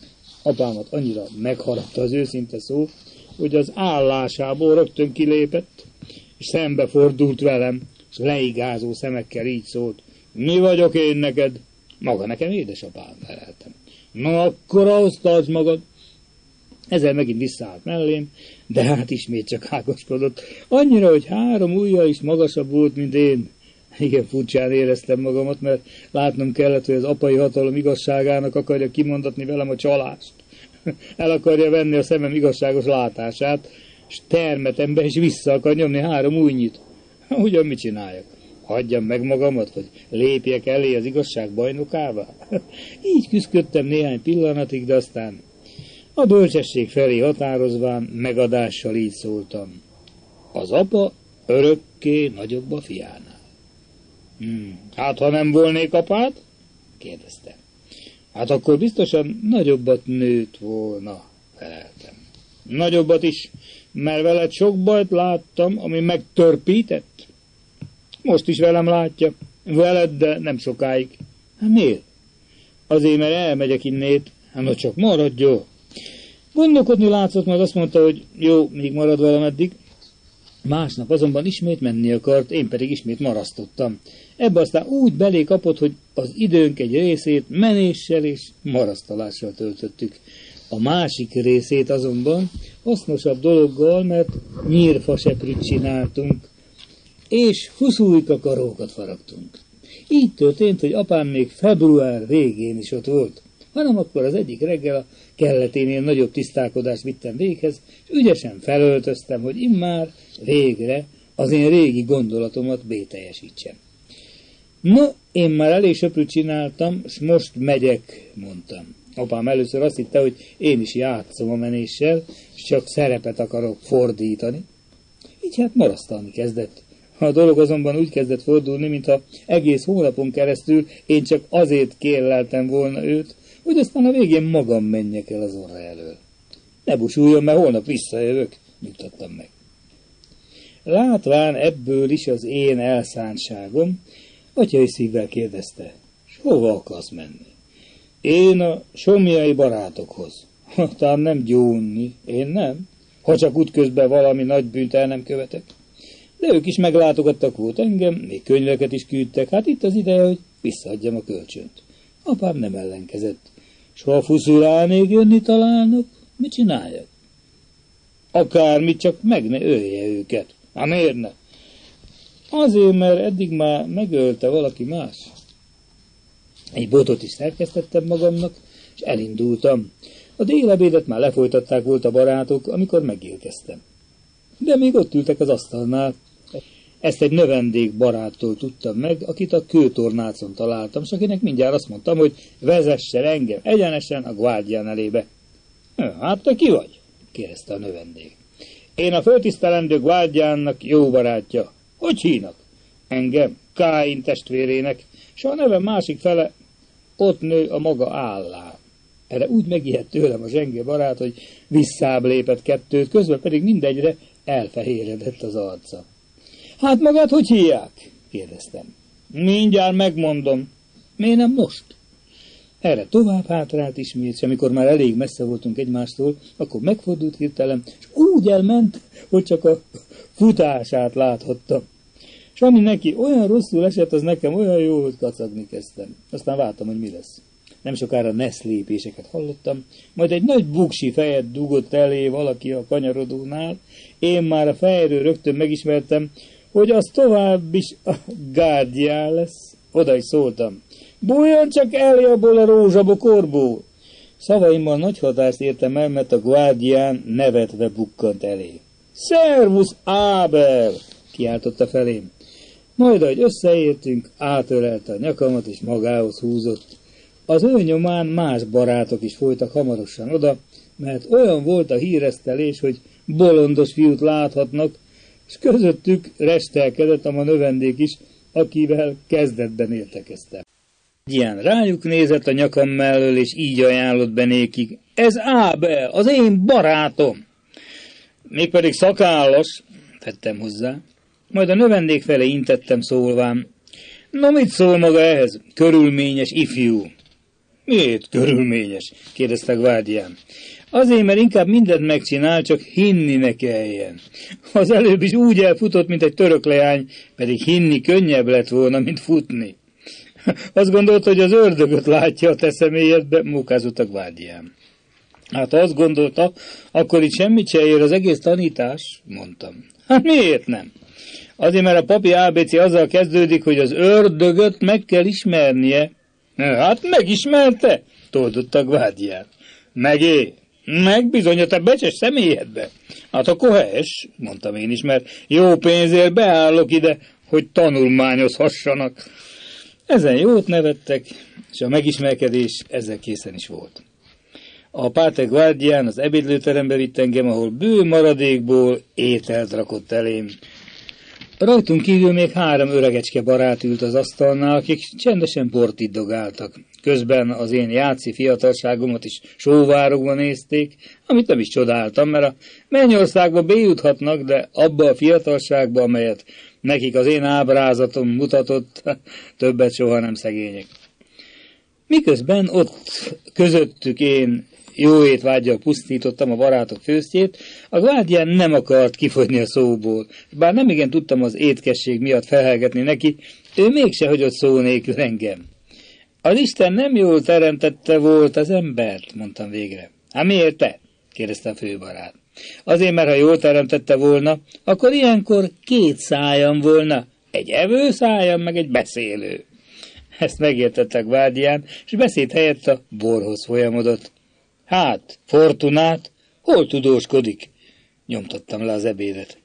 Apámat annyira megharapta az őszinte szó, hogy az állásából rögtön kilépett, és szembefordult velem, és leigázó szemekkel így szólt: mi vagyok én neked? Maga nekem édesapám, feleltem. Na akkor ahhoz tartsd magad. Ezzel megint visszaállt mellém, de hát ismét csak ágoskodott. Annyira, hogy 3 ujja is magasabb volt, mint én. Igen, furcsán éreztem magamat, mert látnom kellett, hogy az apai hatalom igazságának akarja kimondatni velem a csalást. El akarja venni a szemem igazságos látását, és termetembe is vissza akar nyomni 3 ujjnyit. Ugyan mit csináljak? Hagyjam meg magamat, hogy lépjek elé az igazság bajnokává? Így küszködtem néhány pillanatig, de aztán a bölcsesség felé határozván megadással így szóltam: az apa örökké nagyobb a fiánál. Hát, ha nem volnék apád? Kérdezte. Hát akkor biztosan nagyobbat nőtt volna, feleltem. Nagyobbat is, mert veled sok bajt láttam, ami megtörpített. Most is velem látja. Veled, de nem sokáig. Hát miért? Azért, mert elmegyek innét. Hát no, csak maradjon. Gondolkodni látszott, majd azt mondta, hogy jó, még marad valameddig. Másnap azonban ismét menni akart, én pedig ismét marasztottam. Ebbe aztán úgy belé kapott, hogy az időnk egy részét menéssel és marasztalással töltöttük. A másik részét azonban hasznosabb dologgal, mert nyírfaseprűt csináltunk, és fuszújkakarókat faragtunk. Így történt, hogy apám még február végén is ott volt, hanem akkor az egyik reggel a kelleténél nagyobb tisztálkodást vittem véghez, és ügyesen felöltöztem, hogy immár végre az én régi gondolatomat bételjesítsem. No, én már elég söprűt csináltam, és most megyek, mondtam. Apám először azt hitte, hogy én is játszom a menéssel, és csak szerepet akarok fordítani. Így hát marasztalni kezdett. A dolog azonban úgy kezdett fordulni, mintha egész hónapon keresztül én csak azért kérleltem volna őt, hogy aztán a végén magam menjek el az orra elől. Ne busuljon, mert holnap visszajövök, nyugtattam meg. Látván ebből is az én elszántságom, atyai szívvel kérdezte: s hova akarsz menni? Én a somlyai barátokhoz. Talán nem gyónni, én nem, ha csak útközben valami nagy bűnt el nem követek. De ők is meglátogattak volt engem, még könyveket is küldtek, hát itt az ideje, hogy visszaadjam a kölcsönt. Apám nem ellenkezett. S ha fuszulálnék jönni találnak, mit csináljak? Akármit, csak meg ne ölje őket. Hát miért ne? Azért, mert eddig már megölte valaki más. Egy botot is szerkesztettem magamnak, és elindultam. A délebédet már lefolytatták volt a barátok, amikor megérkeztem. De még ott ültek az asztalnál. Ezt egy növendék baráttól tudtam meg, akit a kőtornácon találtam, és akinek mindjárt azt mondtam, hogy vezessen engem egyenesen a Guardián elébe. Hát te ki vagy? Kérdezte a növendék. Én a föltisztelendő Guardiánnak jó barátja. Hogy hívnak? Engem, Káin testvérének, és a nevem másik fele ott nő a maga állán. Erre úgy megijedt tőlem a zsenge barát, hogy visszább lépett 2, közben pedig mindegyre elfehéredett az arca. Hát magad hogy hívják? Kérdeztem. Mindjárt megmondom. Miért nem most? Erre tovább hátrált ismét, és amikor már elég messze voltunk egymástól, akkor megfordult hirtelen, és úgy elment, hogy csak a futását láthattam. És ami neki olyan rosszul esett, az nekem olyan jó, hogy kacagni kezdtem. Aztán vártam, hogy mi lesz. Nem sokára neszlépéseket hallottam, majd egy nagy buksi fejet dugott elé valaki a kanyarodónál. Én már a fejről rögtön megismertem, hogy az tovább is a Guardián lesz. Oda is szóltam. Bújjon csak elé abból a rózsabokorból! Szavaimmal nagy hatást értem el, mert a Guardián nevetve bukkant elé. Szervusz, Ábel! Kiáltotta felém. Majd, ahogy összeértünk, átölelte a nyakamat és magához húzott. Az ő nyomán más barátok is folytak hamarosan oda, mert olyan volt a híresztelés, hogy bolondos fiút láthatnak, és közöttük restelkedett a növendék is, akivel kezdetben értekeztem. Ilyen rájuk nézett a nyakam mellől, és így ajánlott be nékik. Ez Ábel, az én barátom! Mégpedig szakállas, tettem hozzá. Majd a növendék felé intettem szólván. No, mit szól maga ehhez, körülményes ifjú? Miért körülményes? Kérdezte Gvárdián. Azért, mert inkább mindent megcsinál, csak hinni ne kelljen. Az előbb is úgy elfutott, mint egy török leány, pedig hinni könnyebb lett volna, mint futni. Azt gondolta, hogy az ördögöt látja a te személyedbe, mókázott a Gvárdián. Hát azt gondolta, akkor itt semmit se ér az egész tanítás, mondtam. Hát miért nem? Azért, mert a papi ABC azzal kezdődik, hogy az ördögöt meg kell ismernie. Hát megismerte, toldott a Gvárdián. Meg bizony a te becses személyedbe. Hát akkor helyes, mondtam én is, mert jó pénzért beállok ide, hogy tanulmányozhassanak. Ezen jót nevettek, és a megismerkedés ezzel készen is volt. A Páter Gvárdián az ebédlőterembe vitt engem, ahol bő maradékból ételt rakott elém. Rajtunk kívül még 3 öregecske barát ült az asztalnál, akik csendesen bort iddogáltak. Közben az én játszi fiatalságomat is sóvárogva nézték, amit nem is csodáltam, mert a mennyországba bejuthatnak, de abba a fiatalságba, amelyet nekik az én ábrázatom mutatott, többet soha nem szegények. Miközben ott közöttük én jó étvággyal pusztítottam a barátok főztjét, a Gvárdián nem akart kifogyni a szóból. Bár nem igen tudtam az étkesség miatt felhelgetni neki, ő mégse hagyott szó nélkül engem. Az Isten nem jól teremtette volt az embert, mondtam végre. Hát miért te? Kérdezte a főbarát. Azért, mert ha jól teremtette volna, akkor ilyenkor 2 szájam volna, egy evő szájam, meg egy beszélő. Ezt megértette a Gvárdián, és beszéd helyett a borhoz folyamodott. Hát, Fortunát, hol tudóskodik? Nyomtattam le az ebédet.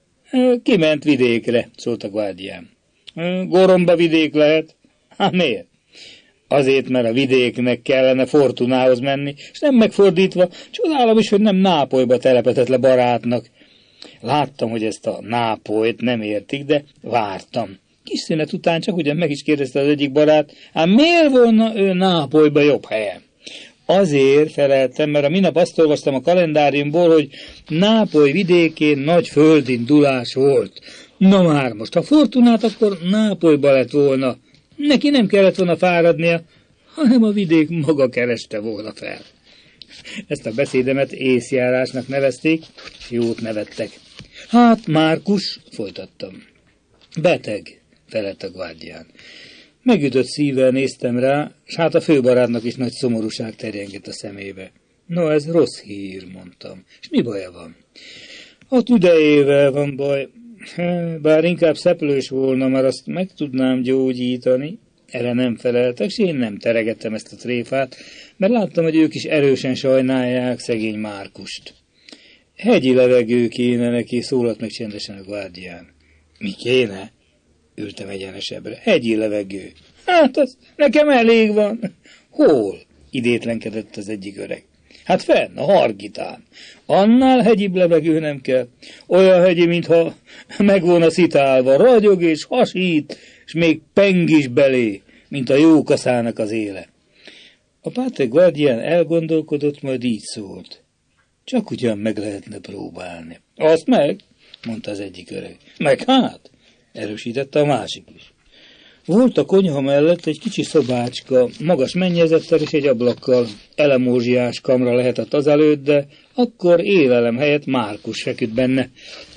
Kiment vidékre, szólt a Gvárdián. Goromba vidék lehet? Hát miért? Azért, mert a vidéknek kellene Fortunához menni, és nem megfordítva, csodálom is, hogy nem Nápolyba telepedett le barátnak. Láttam, hogy ezt a Nápolyt nem értik, de vártam. Kis szünet után csak ugyan meg is kérdezte az egyik barát, hát miért volna ő Nápolyba jobb helyen? Azért feleltem, mert a minap azt olvastam a kalendáriumból, hogy Nápoly vidékén nagy földindulás volt. Na már most, ha Fortunát, akkor Nápolyba lett volna. Neki nem kellett volna fáradnia, hanem a vidék maga kereste volna fel. Ezt a beszédemet észjárásnak nevezték, jót nevettek. Hát, Márkus, folytattam. Beteg, felelt a Gvárdián. Megütött szívvel néztem rá, s hát a főbarátnak is nagy szomorúság terjengett a szemébe. No, ez rossz hír, mondtam. És mi baja van? A tüdejével van baj. Bár inkább szeplős volna, mert azt meg tudnám gyógyítani. Erre nem feleltek, s én nem teregettem ezt a tréfát, mert láttam, hogy ők is erősen sajnálják szegény Márkust. Hegyi levegő kéne neki, szólalt meg csendesen a Gvárdián. Mi kéne? Ültem egyenesebbre. Hegyi levegő. Hát az nekem elég van. Hol? Idétlenkedett az egyik öreg. Hát fenn, a Hargitán. Annál hegyibb levegő nem kell. Olyan hegyi, mintha meg volna szitálva, ragyog és hasít, és még peng is belé, mint a jó kaszának az éle. A Páter Gvárdián elgondolkodott, majd így szólt. Csak ugyan meg lehetne próbálni. Azt meg, mondta az egyik öreg. Meg hát, erősítette a másik is. Volt a konyha mellett egy kicsi szobácska, magas mennyezettel és egy ablakkal. Elemózsiás kamra lehetett azelőtt, de akkor élelem helyett Márkus feküdt benne.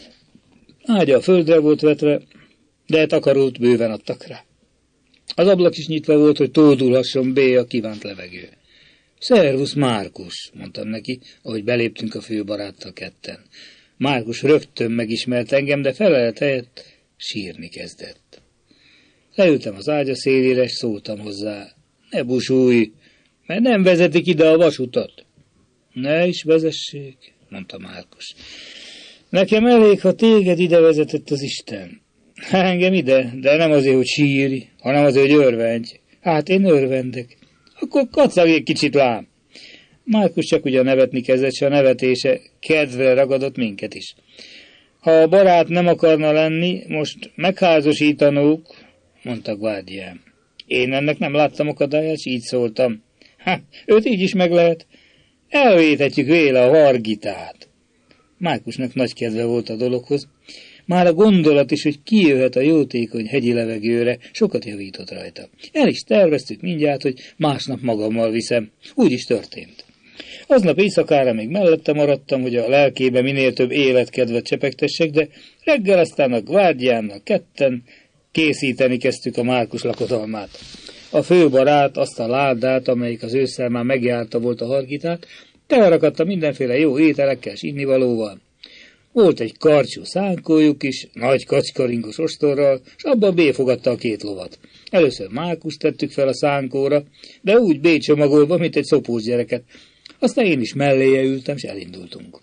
Ágya a földre volt vetve, de takarót bőven adtak rá. Az ablak is nyitva volt, hogy tódulhasson be a kívánt levegő. Szervusz, Márkus, mondtam neki, ahogy beléptünk a főbaráttal ketten. Márkus rögtön megismert engem, de felelt helyett sírni kezdett. Leültem az ágya szélére, és szóltam hozzá. Ne busulj, mert nem vezetik ide a vasutat. Ne is vezessék, mondta Márkus. Nekem elég, ha téged ide vezetett az Isten. Engem ide, de nem azért, hogy sírj, hanem azért, hogy örvendj. Hát én örvendek. Akkor kacagj egy kicsit lám. Márkus csak ugyan nevetni kezdett, s a nevetése kedvre ragadott minket is. Ha a barát nem akarna lenni, most megházasítanók, mondta Gvárdián. Én ennek nem láttam akadályát, s így szóltam. Őt így is meg lehet. Elvétetjük véle a Hargitát. Márkusnak nagy kedve volt a dologhoz. Már a gondolat is, hogy kijöhet a jótékony hegyi levegőre, sokat javított rajta. El is terveztük mindjárt, hogy másnap magammal viszem. Úgy is történt. Aznap éjszakára még mellette maradtam, hogy a lelkébe minél több életkedvet csepegtessek, de reggel aztán a gvárdiánnal ketten készíteni kezdtük a Márkus lakodalmát. A főbarát azt a ládát, amelyik az ősszel már megjárta volt a Hargitát, telerakadta mindenféle jó ételekkel s innivalóval. Volt egy karcsú szánkójuk is, nagy kacskaringos ostorral, s abban béfogadta a 2 lovat. Először Márkust tettük fel a szánkóra, de úgy bécsomagolva, mint egy szopós gyereket. Aztán én is melléje ültem, s elindultunk.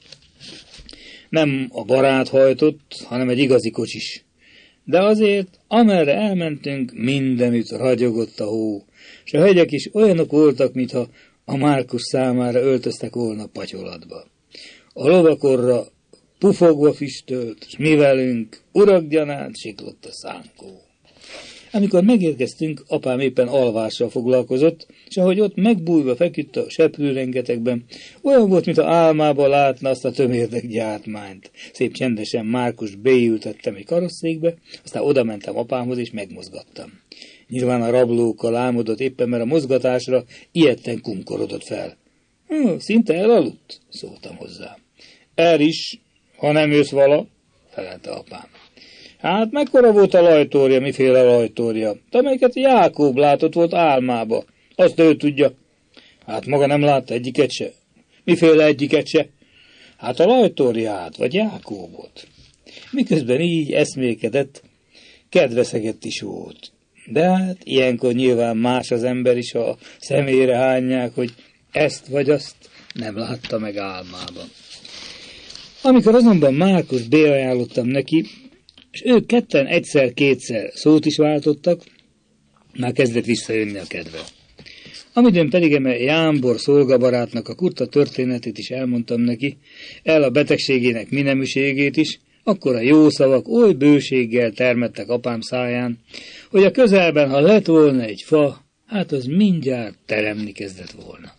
Nem a barát hajtott, hanem egy igazi kocsis. De azért, amerre elmentünk, mindenütt ragyogott a hó, és a hegyek is olyanok voltak, mintha a Márkus számára öltöztek volna patyolatba. A lovakorra pufogva füstölt, s mi velünk urakgyanánt siklott a szánkó. Amikor megérkeztünk, apám éppen alvással foglalkozott, és ahogy ott megbújva feküdt a seprőrengetegben, olyan volt, mintha álmába látna azt a tömérdek gyártmányt. Szép csendesen Márkust beültettem egy karosszékbe, aztán oda mentem apámhoz, és megmozgattam. Nyilván a rablókkal álmodott éppen, mert a mozgatásra ijedten kumkorodott fel. Szinte elaludt, szóltam hozzá. El is, ha nem jössz vala, felelte apám. Hát mekkora volt a lajtórja, miféle lajtórja, de amelyiket Jákob látott volt álmába. Azt ő tudja. Hát maga nem látta egyiket se. Miféle egyiket se? Hát a lajtórját, vagy Jákóbot. Miközben így eszmékedett, kedveszegett is volt. De hát ilyenkor nyilván más az ember is, ha a szemére hányják, hogy ezt vagy azt nem látta meg álmában. Amikor azonban Márkust beajánlottam neki, és ők ketten egyszer-kétszer szót is váltottak, már kezdett visszajönni a kedve. Amidőn pedig eme Jámbor szolgabarátnak a kurta történetét is elmondtam neki, el a betegségének mineműségét is, akkor a jó szavak oly bőséggel termettek apám száján, hogy a közelben, ha lett volna egy fa, hát az mindjárt teremni kezdett volna.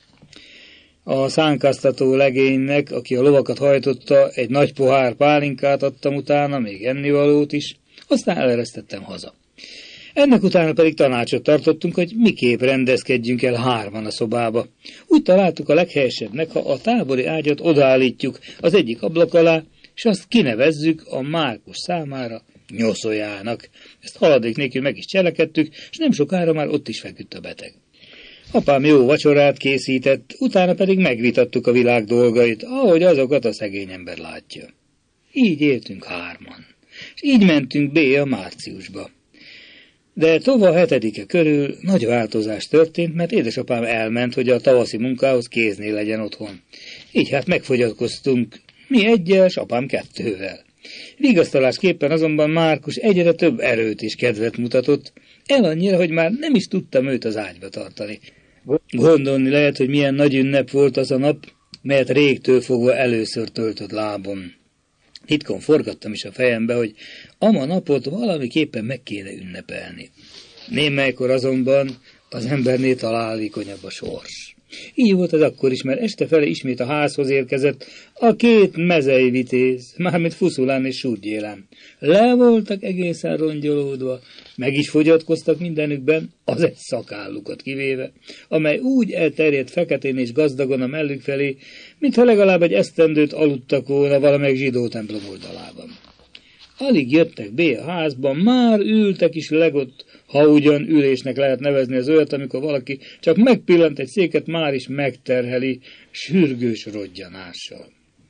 A szánkáztató legénynek, aki a lovakat hajtotta, egy nagy pohár pálinkát adtam utána, még ennivalót is, aztán eleresztettem haza. Ennek utána pedig tanácsot tartottunk, hogy miképp rendezkedjünk el 3-an a szobába. Úgy találtuk a leghelyesebbnek, ha a tábori ágyat odaállítjuk az egyik ablak alá, és azt kinevezzük a Márkus számára Nyoszójának. Ezt haladék nélkül meg is cselekedtük, és nem sokára már ott is feküdt a beteg. Apám jó vacsorát készített, utána pedig megvitattuk a világ dolgait, ahogy azokat a szegény ember látja. Így éltünk 3-an, és így mentünk B-a márciusba. De tova 7-e körül nagy változás történt, mert édesapám elment, hogy a tavaszi munkához kéznél legyen otthon. Így hát megfogyatkoztunk, mi 1-el, s apám 2-vel. Vigasztalásképpen azonban Márkus egyre több erőt és kedvet mutatott, el annyira, hogy már nem is tudtam őt az ágyba tartani. Gondolni lehet, hogy milyen nagy ünnep volt az a nap, melyet régtől fogva először töltött lábon. Titkon forgattam is a fejembe, hogy ama napot valamiképpen meg kéne ünnepelni. Némelykor azonban az embernél találékonyabb a sors. Így volt ez akkor is, mert estefele ismét a házhoz érkezett a 2 mezei vitéz, mármint Fuszulán és Surgyélán. Le voltak egészen rongyolódva, meg is fogyatkoztak mindenükben, az egy szakállukat kivéve, amely úgy elterjedt feketén és gazdagon a mellük felé, mintha legalább egy esztendőt aludtak volna valamelyik zsidó templom oldalában. Alig jöttek be a házban, már ültek is legott, ha ugyan ülésnek lehet nevezni az olyat, amikor valaki csak megpillant egy széket, már is megterheli sürgős rodgyanással.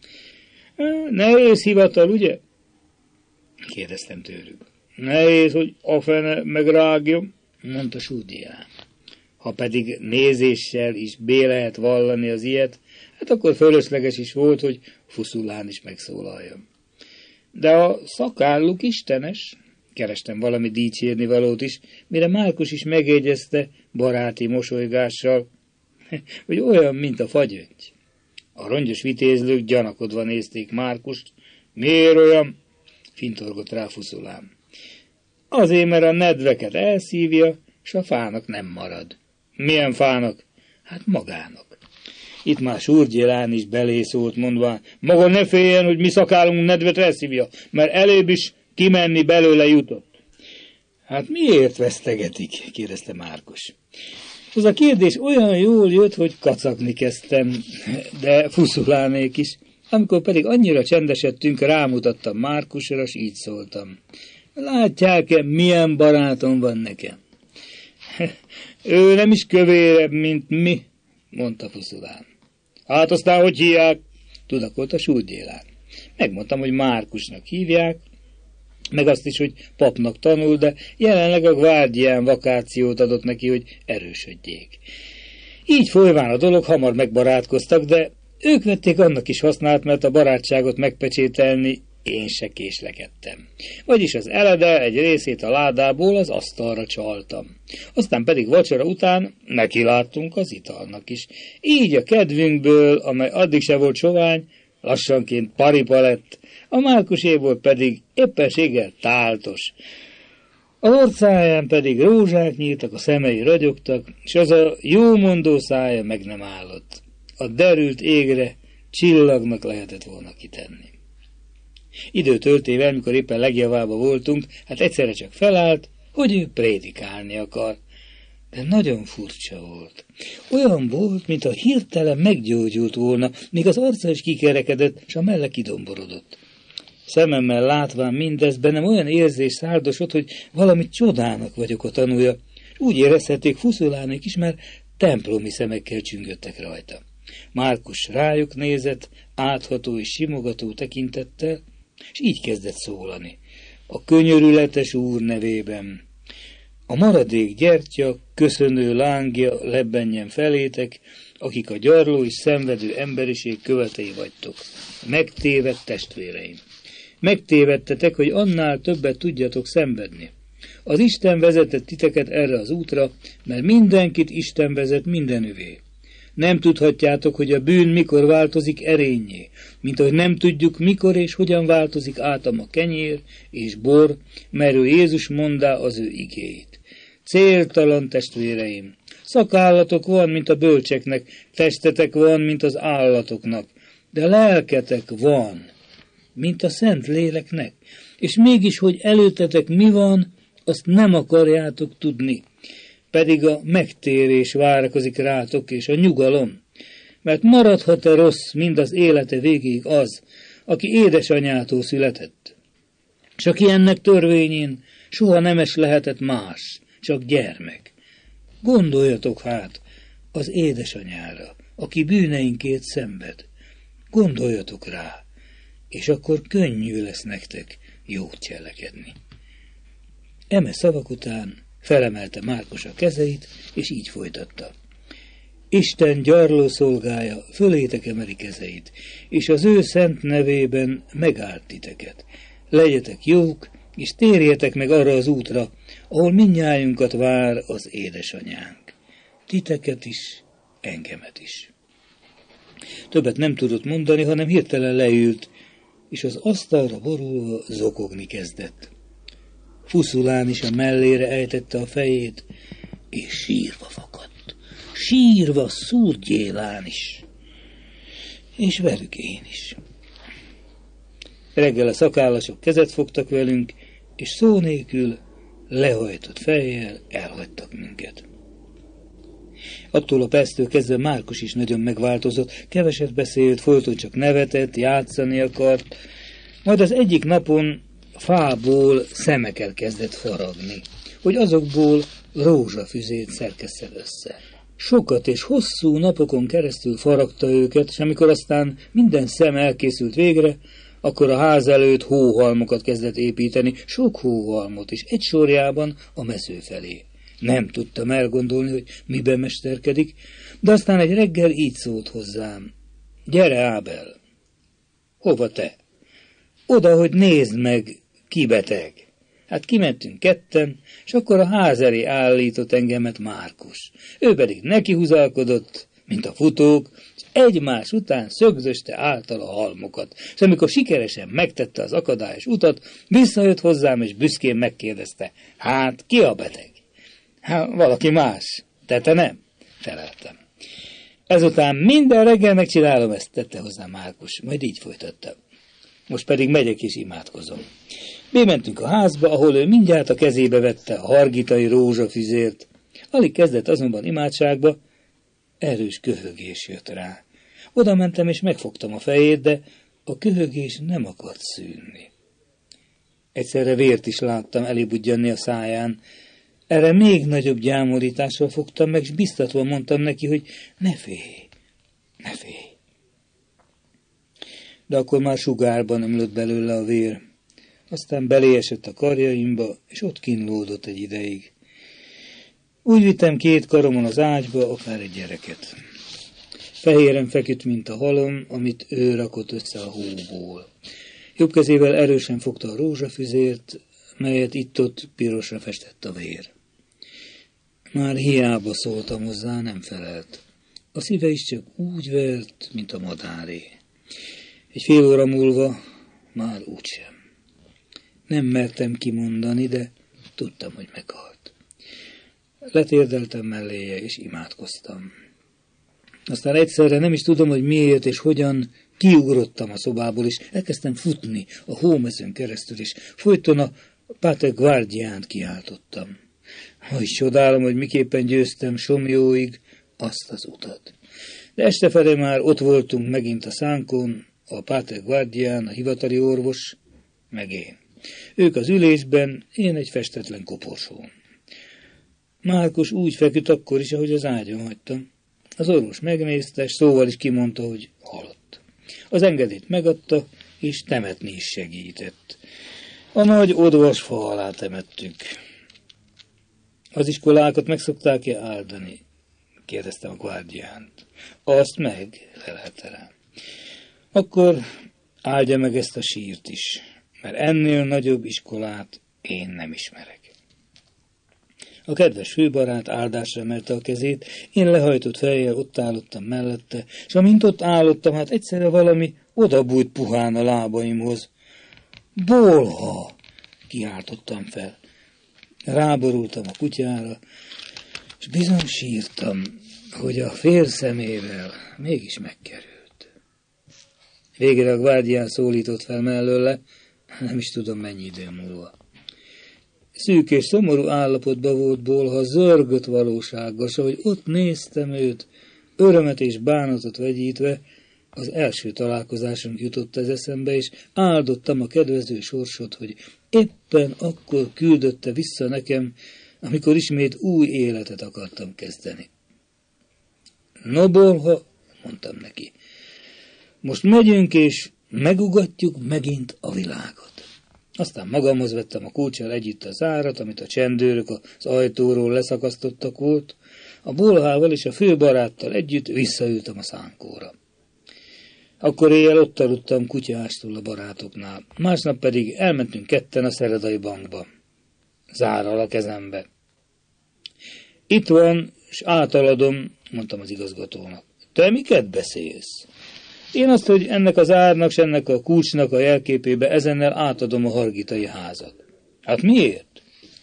Nehéz hivatal, ugye? Kérdeztem tőlük. Nehéz, hogy a fene megrágjon, mondta Súdián. Ha pedig nézéssel is be lehet vallani az ilyet, hát akkor fölösleges is volt, hogy Fuszulán is megszólaljon. De a szakálluk istenes, kerestem valami dicsérni valót is, mire Márkus is megjegyezte baráti mosolygással, hogy olyan, mint a fagyöngy. A rongyos vitézlők gyanakodva nézték Márkust. Miért olyan? Fintorgott rá Fuszulán. Azért, mert a nedveket elszívja, s a fának nem marad. Milyen fának? Hát magának. Itt már Surgyélán is belészólt, mondván, maga ne féljen, hogy mi szakálunk nedvet elszívja, mert előbb is kimenni belőle jutott. Hát miért vesztegetik? Kérdezte Márkus. Az a kérdés olyan jól jött, hogy kacagni kezdtem, de fuszulánék is. Amikor pedig annyira csendesedtünk, rámutattam Márkusra, és így szóltam. Látják-e, milyen barátom van nekem? Ő nem is kövérebb, mint mi, mondta Fuszulán. Hát aztán hogy hívják? Tudakolt a Surgyélán. Megmondtam, hogy Márkusnak hívják, meg azt is, hogy papnak tanul, de jelenleg a gvárdián vakációt adott neki, hogy erősödjék. Így folyván a dolog, hamar megbarátkoztak, de ők vették annak is hasznát, mert a barátságot megpecsételni én se késlekedtem. Vagyis az elede egy részét a ládából az asztalra csaltam. Aztán pedig vacsora után nekiláttunk az italnak is. Így a kedvünkből, amely addig se volt sovány, lassanként paripa lett, a Márkuséból pedig éppenséggel táltos. Az orcáján pedig rózsák nyíltak, a szemei ragyogtak, és az a jómondó szája meg nem állott. A derült égre csillagnak lehetett volna kitenni. Időtöltével, mikor éppen legjavában voltunk, hát egyszerre csak felállt, hogy ő prédikálni akar. De nagyon furcsa volt. Olyan volt, mintha hirtelen meggyógyult volna, még az arca is kikerekedett, és a melle kidomborodott. Szememmel látván mindezt, bennem olyan érzés szárdosott, hogy valami csodának vagyok a tanúja. Úgy érezhették Fuszulánék is, mert templomi szemekkel csüngöttek rajta. Márkus rájuk nézett, átható és simogató tekintettel, és így kezdett szólani. A könyörületes úr nevében. A maradék gyertya, köszönő lángja lebbenjen felétek, akik a gyarló és szenvedő emberiség követei vagytok. Megtévedt testvéreim. Megtévedtetek, hogy annál többet tudjatok szenvedni. Az Isten vezetett titeket erre az útra, mert mindenkit Isten vezet mindenüvé. Nem tudhatjátok, hogy a bűn mikor változik erényé, mint ahogy nem tudjuk, mikor és hogyan változik átam a kenyér és bor, mert ő Jézus mondá az ő igéit. Céltalan testvéreim, szakállatok van, mint a bölcseknek, testetek van, mint az állatoknak, de lelketek van, mint a Szent Léleknek, és mégis, hogy előttetek mi van, azt nem akarjátok tudni. Pedig a megtérés várakozik rátok, és a nyugalom. Mert maradhat-e rossz mind az élete végéig az, aki édesanyától született? És aki ennek törvényén soha nemes lehetett más, csak gyermek. Gondoljatok hát az édesanyára, aki bűneinkért szenved. Gondoljatok rá, és akkor könnyű lesz nektek jót cselekedni. Eme szavak után felemelte Márkus a kezeit, és így folytatta. Isten gyarló szolgája fölétek emeli kezeit, és az ő szent nevében megállt titeket. Legyetek jók, és térjetek meg arra az útra, ahol mindnyájunkat vár az édesanyánk. Titeket is, engemet is. Többet nem tudott mondani, hanem hirtelen leült, és az asztalra borulva zokogni kezdett. Fuszulán is a mellére ejtette a fejét, és sírva fakadt. Sírva Surgyélán is. És velük én is. Reggel a szakállasok kezet fogtak velünk, és szó nélkül, lehajtott fejjel elhagytak minket. Attól a perctől kezdve Márkus is nagyon megváltozott, keveset beszélt, folyton csak nevetett, játszani akart, majd az egyik napon fából szemeket kezdett faragni, hogy azokból rózsafüzét szerkesszen össze. Sokat és hosszú napokon keresztül faragta őket, és amikor aztán minden szem elkészült végre, akkor a ház előtt hóhalmokat kezdett építeni, sok hóhalmot is, egy sorjában a mező felé. Nem tudtam elgondolni, hogy miben mesterkedik, de aztán egy reggel így szólt hozzám. Gyere, Ábel! Hova te? Oda, hogy nézd meg, ki beteg. Hát kimentünk ketten, és akkor a ház elé állított engemet Márkus. Ő pedig nekihúzalkodott, mint a futók, és egymás után szögzöste által a halmokat. És amikor sikeresen megtette az akadályos utat, visszajött hozzám, és büszkén megkérdezte, hát ki a beteg? Hát valaki más, te nem, feleltem. Ezután minden reggel megcsinálom ezt, tette hozzá Márkus, majd így folytatta. Most pedig megyek és imádkozom. Bementünk a házba, ahol ő mindjárt a kezébe vette a hargitai rózsafüzért. Alig kezdett azonban imádságba, erős köhögés jött rá. Oda mentem és megfogtam a fejét, de a köhögés nem akart szűnni. Egyszerre vért is láttam elébudjanni a száján. Erre még nagyobb gyámolítással fogtam meg, és biztatva mondtam neki, hogy ne félj, ne félj. De akkor már sugárban ömlött belőle a vér. Aztán beléesett a karjaimba, és ott kínlódott egy ideig. Úgy vittem 2 karomon az ágyba, akár egy gyereket. Fehéren feküdt, mint a halom, amit ő rakott össze a hóból. Jobb kezével erősen fogta a rózsafüzért, melyet itt-ott pirosra festett a vér. Már hiába szóltam hozzá, nem felelt. A szíve is csak úgy vert, mint a madáré. Egy fél óra múlva már úgysem. Nem mertem kimondani, de tudtam, hogy meghalt. Letérdeltem melléje, és imádkoztam. Aztán egyszerre nem is tudom, hogy miért és hogyan kiugrottam a szobából, és elkezdtem futni a hómezőn keresztül, és folyton a Pater Guardiánt kiáltottam. Hogy csodálom, hogy miképpen győztem Somlyóig azt az utat. De estefele már ott voltunk megint a szánkon, a Pater Guardián, a hivatali orvos, meg én. Ők az ülésben, én egy festetlen koporsón. Márkus úgy feküdt akkor is, ahogy az ágyon hagytam. Az orvos megnézte, és szóval is kimondta, hogy halott. Az engedélyt megadta, és temetni is segített. A nagy odvasfa alá temettük. Az iskolákat meg szokták-e áldani? Kérdeztem a guardiánt. Azt meg, felelte rá. Akkor áldja meg ezt a sírt is, mert ennél nagyobb iskolát én nem ismerek. A kedves főbarát áldásra emelte a kezét, én lehajtott fejjel ott állottam mellette, és amint ott állottam, hát egyszerre valami odabújt puhán a lábaimhoz. Bolha! Kiáltottam fel. Ráborultam a kutyára, és bizony sírtam, hogy a fél szemével mégis megkerült. Végre a guardián szólított fel mellőle, nem is tudom mennyi idő múlva. Szűk és szomorú állapotban volt Bolha, zörgött valósággal, s ahogy ott néztem őt, örömet és bánatot vegyítve, az első találkozásunk jutott ez eszembe, és áldottam a kedvező sorsot, hogy éppen akkor küldötte vissza nekem, amikor ismét új életet akartam kezdeni. No, Bolha, mondtam neki, most megyünk, és megugatjuk megint a világot. Aztán magamhoz vettem a kulccsal együtt az árat, amit a csendőrök az ajtóról leszakasztottak volt. A Bolhával és a főbaráttal együtt visszaültem a szánkóra. Akkor éjjel ott aludtam kutyástól a barátoknál. Másnap pedig elmentünk ketten a Szeredai bankba. Zárral a kezembe. Itt van, és átaladom, mondtam az igazgatónak. Te miket beszélsz? Én azt, hogy ennek az árnak, s ennek a kulcsnak a jelképébe ezennel átadom a hargitai házat. Hát miért?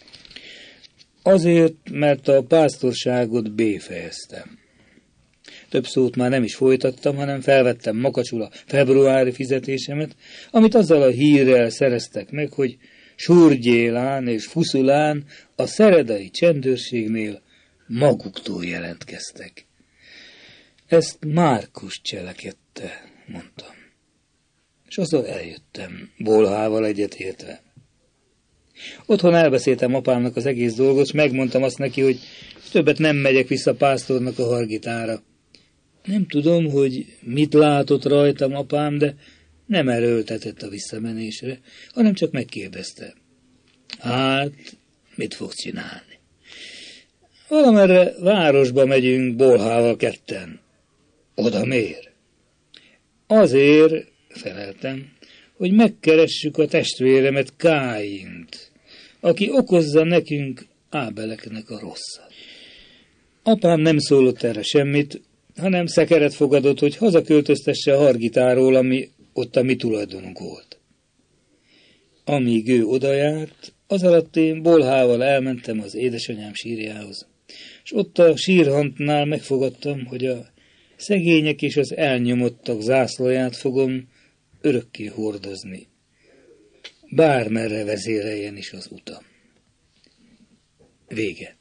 Azért, mert a pásztorságot béfejeztem. Több szót már nem is folytattam, hanem felvettem makacsul a februári fizetésemet, amit azzal a hírrel szereztek meg, hogy Surgyélán és Fuszulán a szeredai csendőrségnél maguktól jelentkeztek. Ezt Márkus cselekedte, mondtam. És azzal eljöttem, Bolhával egyetértve. Otthon elbeszéltem apámnak az egész dolgot, és megmondtam azt neki, hogy többet nem megyek vissza pásztornak a Hargitára. Nem tudom, hogy mit látott rajtam apám, de nem erőltetett a visszamenésre, hanem csak megkérdezte. Hát, mit fogsz csinálni? Valamerre városba megyünk Bolhával ketten. Oda miért? Azért, feleltem, hogy megkeressük a testvéremet Káint, aki okozza nekünk Ábeleknek a rosszat. Apám nem szólott erre semmit, hanem szekeret fogadott, hogy hazaköltöztesse a Hargitáról, ami ott a mi tulajdonunk volt. Amíg ő odajárt, az alatt én Bolhával elmentem az édesanyám sírjához, és ott a sírhantnál megfogadtam, hogy a szegények és az elnyomottak zászlaját fogom örökké hordozni. Bármerre vezéreljen is az utam. Vége.